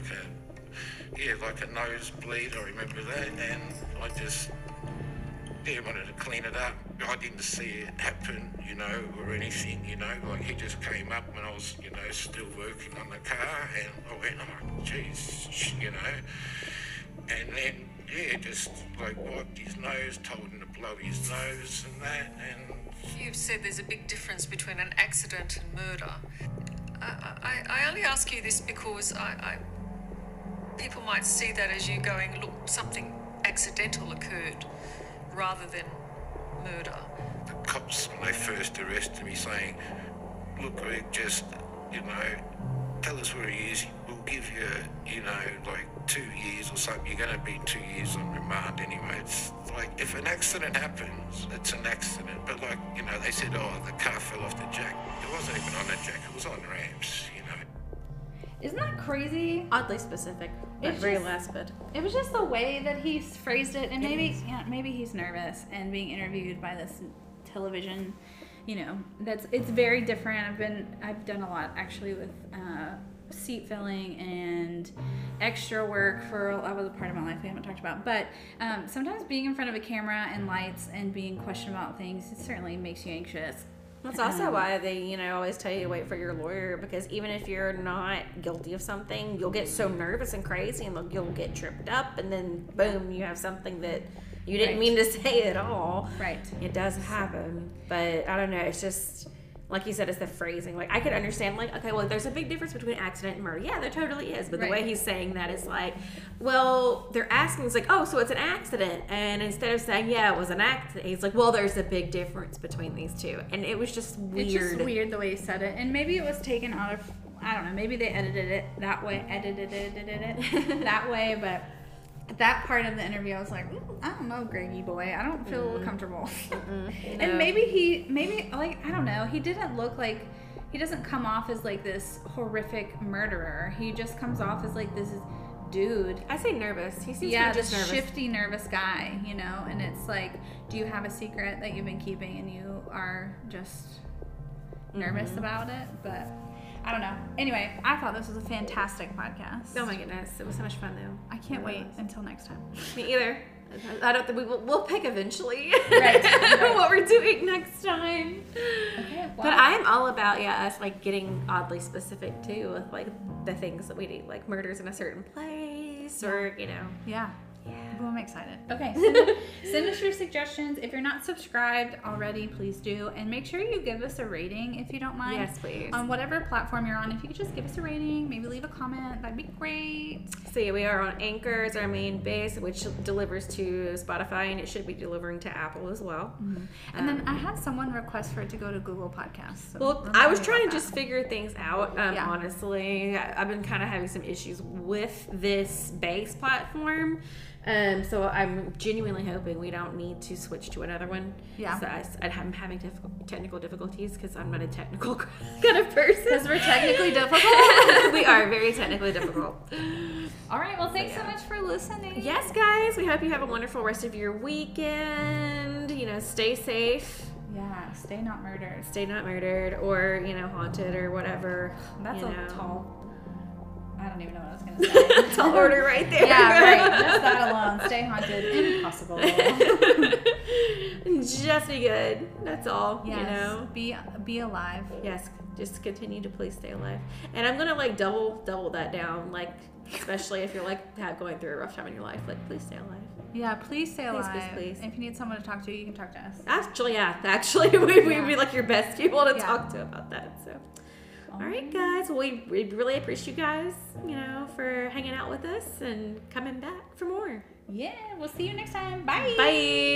a, yeah, like a nosebleed, I remember that, and I just, yeah, wanted to clean it up. I didn't see it happen, you know, or anything, you know, like he just came up when I was, you know, still working on the car, and I went, oh, jeez, you know, and then, yeah, just like wiped his nose, told him to blow his nose and that, and... You've said there's a big difference between an accident and murder. I, I, I only ask you this because I, I, people might see that as you going, look, something accidental occurred rather than murder. The cops, when they first arrested me, saying, look, Greg, just, you know, tell us where he is. We'll give you, you know, like two years or something. You're going to be two years on remand anyway. It's like, if an accident happens, it's an accident. But like, you know, they said, oh, the car fell off the jack. It wasn't even on the jack. It was on ramps, you know. Isn't that crazy? Oddly specific. That It's very just- last bit. It was just the way that he phrased it, and It maybe is. yeah, maybe he's nervous and being interviewed by this television. You know, that's it's very different. I've been I've done a lot actually with uh, seat filling and extra work for that was a part of my life we haven't talked about. But um, sometimes being in front of a camera and lights and being questioned about things, it certainly makes you anxious. That's also Um, why they, you know, always tell you to wait for your lawyer, because even if you're not guilty of something, you'll get so nervous and crazy, and you'll get tripped up, and then boom, you have something that you didn't Right. mean to say at all. Right. It does happen, but I don't know. It's just like you said, it's the phrasing. Like I could understand, like, okay, well, there's a big difference between accident and murder. Yeah, there totally is. But Right. the way he's saying that is like, well, they're asking, it's like, oh, so it's an accident. And instead of saying, yeah, it was an accident, he's like, well, there's a big difference between these two. And it was just weird. It's just weird the way he said it, and maybe it was taken out of I don't know. Maybe they edited it that way, edited it, edited it that way, but. That part of the interview, I was like, mm, I don't know, Greggy boy. I don't feel Mm-hmm. comfortable. No. And maybe he, maybe, like, I don't know. He didn't look like, he doesn't come off as, like, this horrific murderer. He just comes off as, like, this dude. I say nervous. He seems Yeah, to be just this nervous. shifty, nervous guy, you know? And it's like, do you have a secret that you've been keeping and you are just nervous Mm-hmm. about it? But I don't know. Anyway, I thought this was a fantastic podcast. Oh my goodness, it was so much fun though. I can't It wait was. until next time. Me either. I don't think we will. We'll pick eventually. Right, right. What we're doing next time. Okay, But I'm all about yeah us like getting oddly specific too with like the things that we do, like murders in a certain place or you know. yeah. Yeah. Well, I'm excited. Okay, send, send us your suggestions. If you're not subscribed already, please do. And make sure you give us a rating if you don't mind. Yes, please. On whatever platform you're on, if you could just give us a rating, maybe leave a comment, that'd be great. So yeah, we are on Anchor as our main base, which delivers to Spotify, and it should be delivering to Apple as well. And then I had someone request for it to go to Google Podcasts. So Well, remind I was me trying to about just that. figure things out. Um, Yeah. Honestly, I- I've been kind of having some issues with this base platform. Um, so I'm genuinely hoping we don't need to switch to another one. Yeah. So I, I'm having difficult, technical difficulties because I'm not a technical kind of person. Because we're technically difficult. We are very technically difficult. All right, well, thanks so, yeah. much for listening. Yes, guys. We hope you have a wonderful rest of your weekend. You know, stay safe. Yeah, stay not murdered. Stay not murdered or, you know, haunted or whatever. That's you a know. tall. I don't even know what I was going to say. Tall order right there. Yeah, right. Just that alone. Stay haunted. Impossible. Just be good. That's all. Yes. You know. Be be alive. Yes. Just continue to please stay alive. And I'm gonna like double double that down. Like especially if you're like have going through a rough time in your life. Like please stay alive. Yeah, please stay Please, alive. please, please. If you need someone to talk to, you can talk to us. Actually, yeah. Actually, we, we'd Yeah. be like your best people to Yeah. talk to about that. So, all right, guys. Well, we, we really appreciate you guys, you know, for hanging out with us and coming back for more. Yeah, we'll see you next time. Bye. Bye.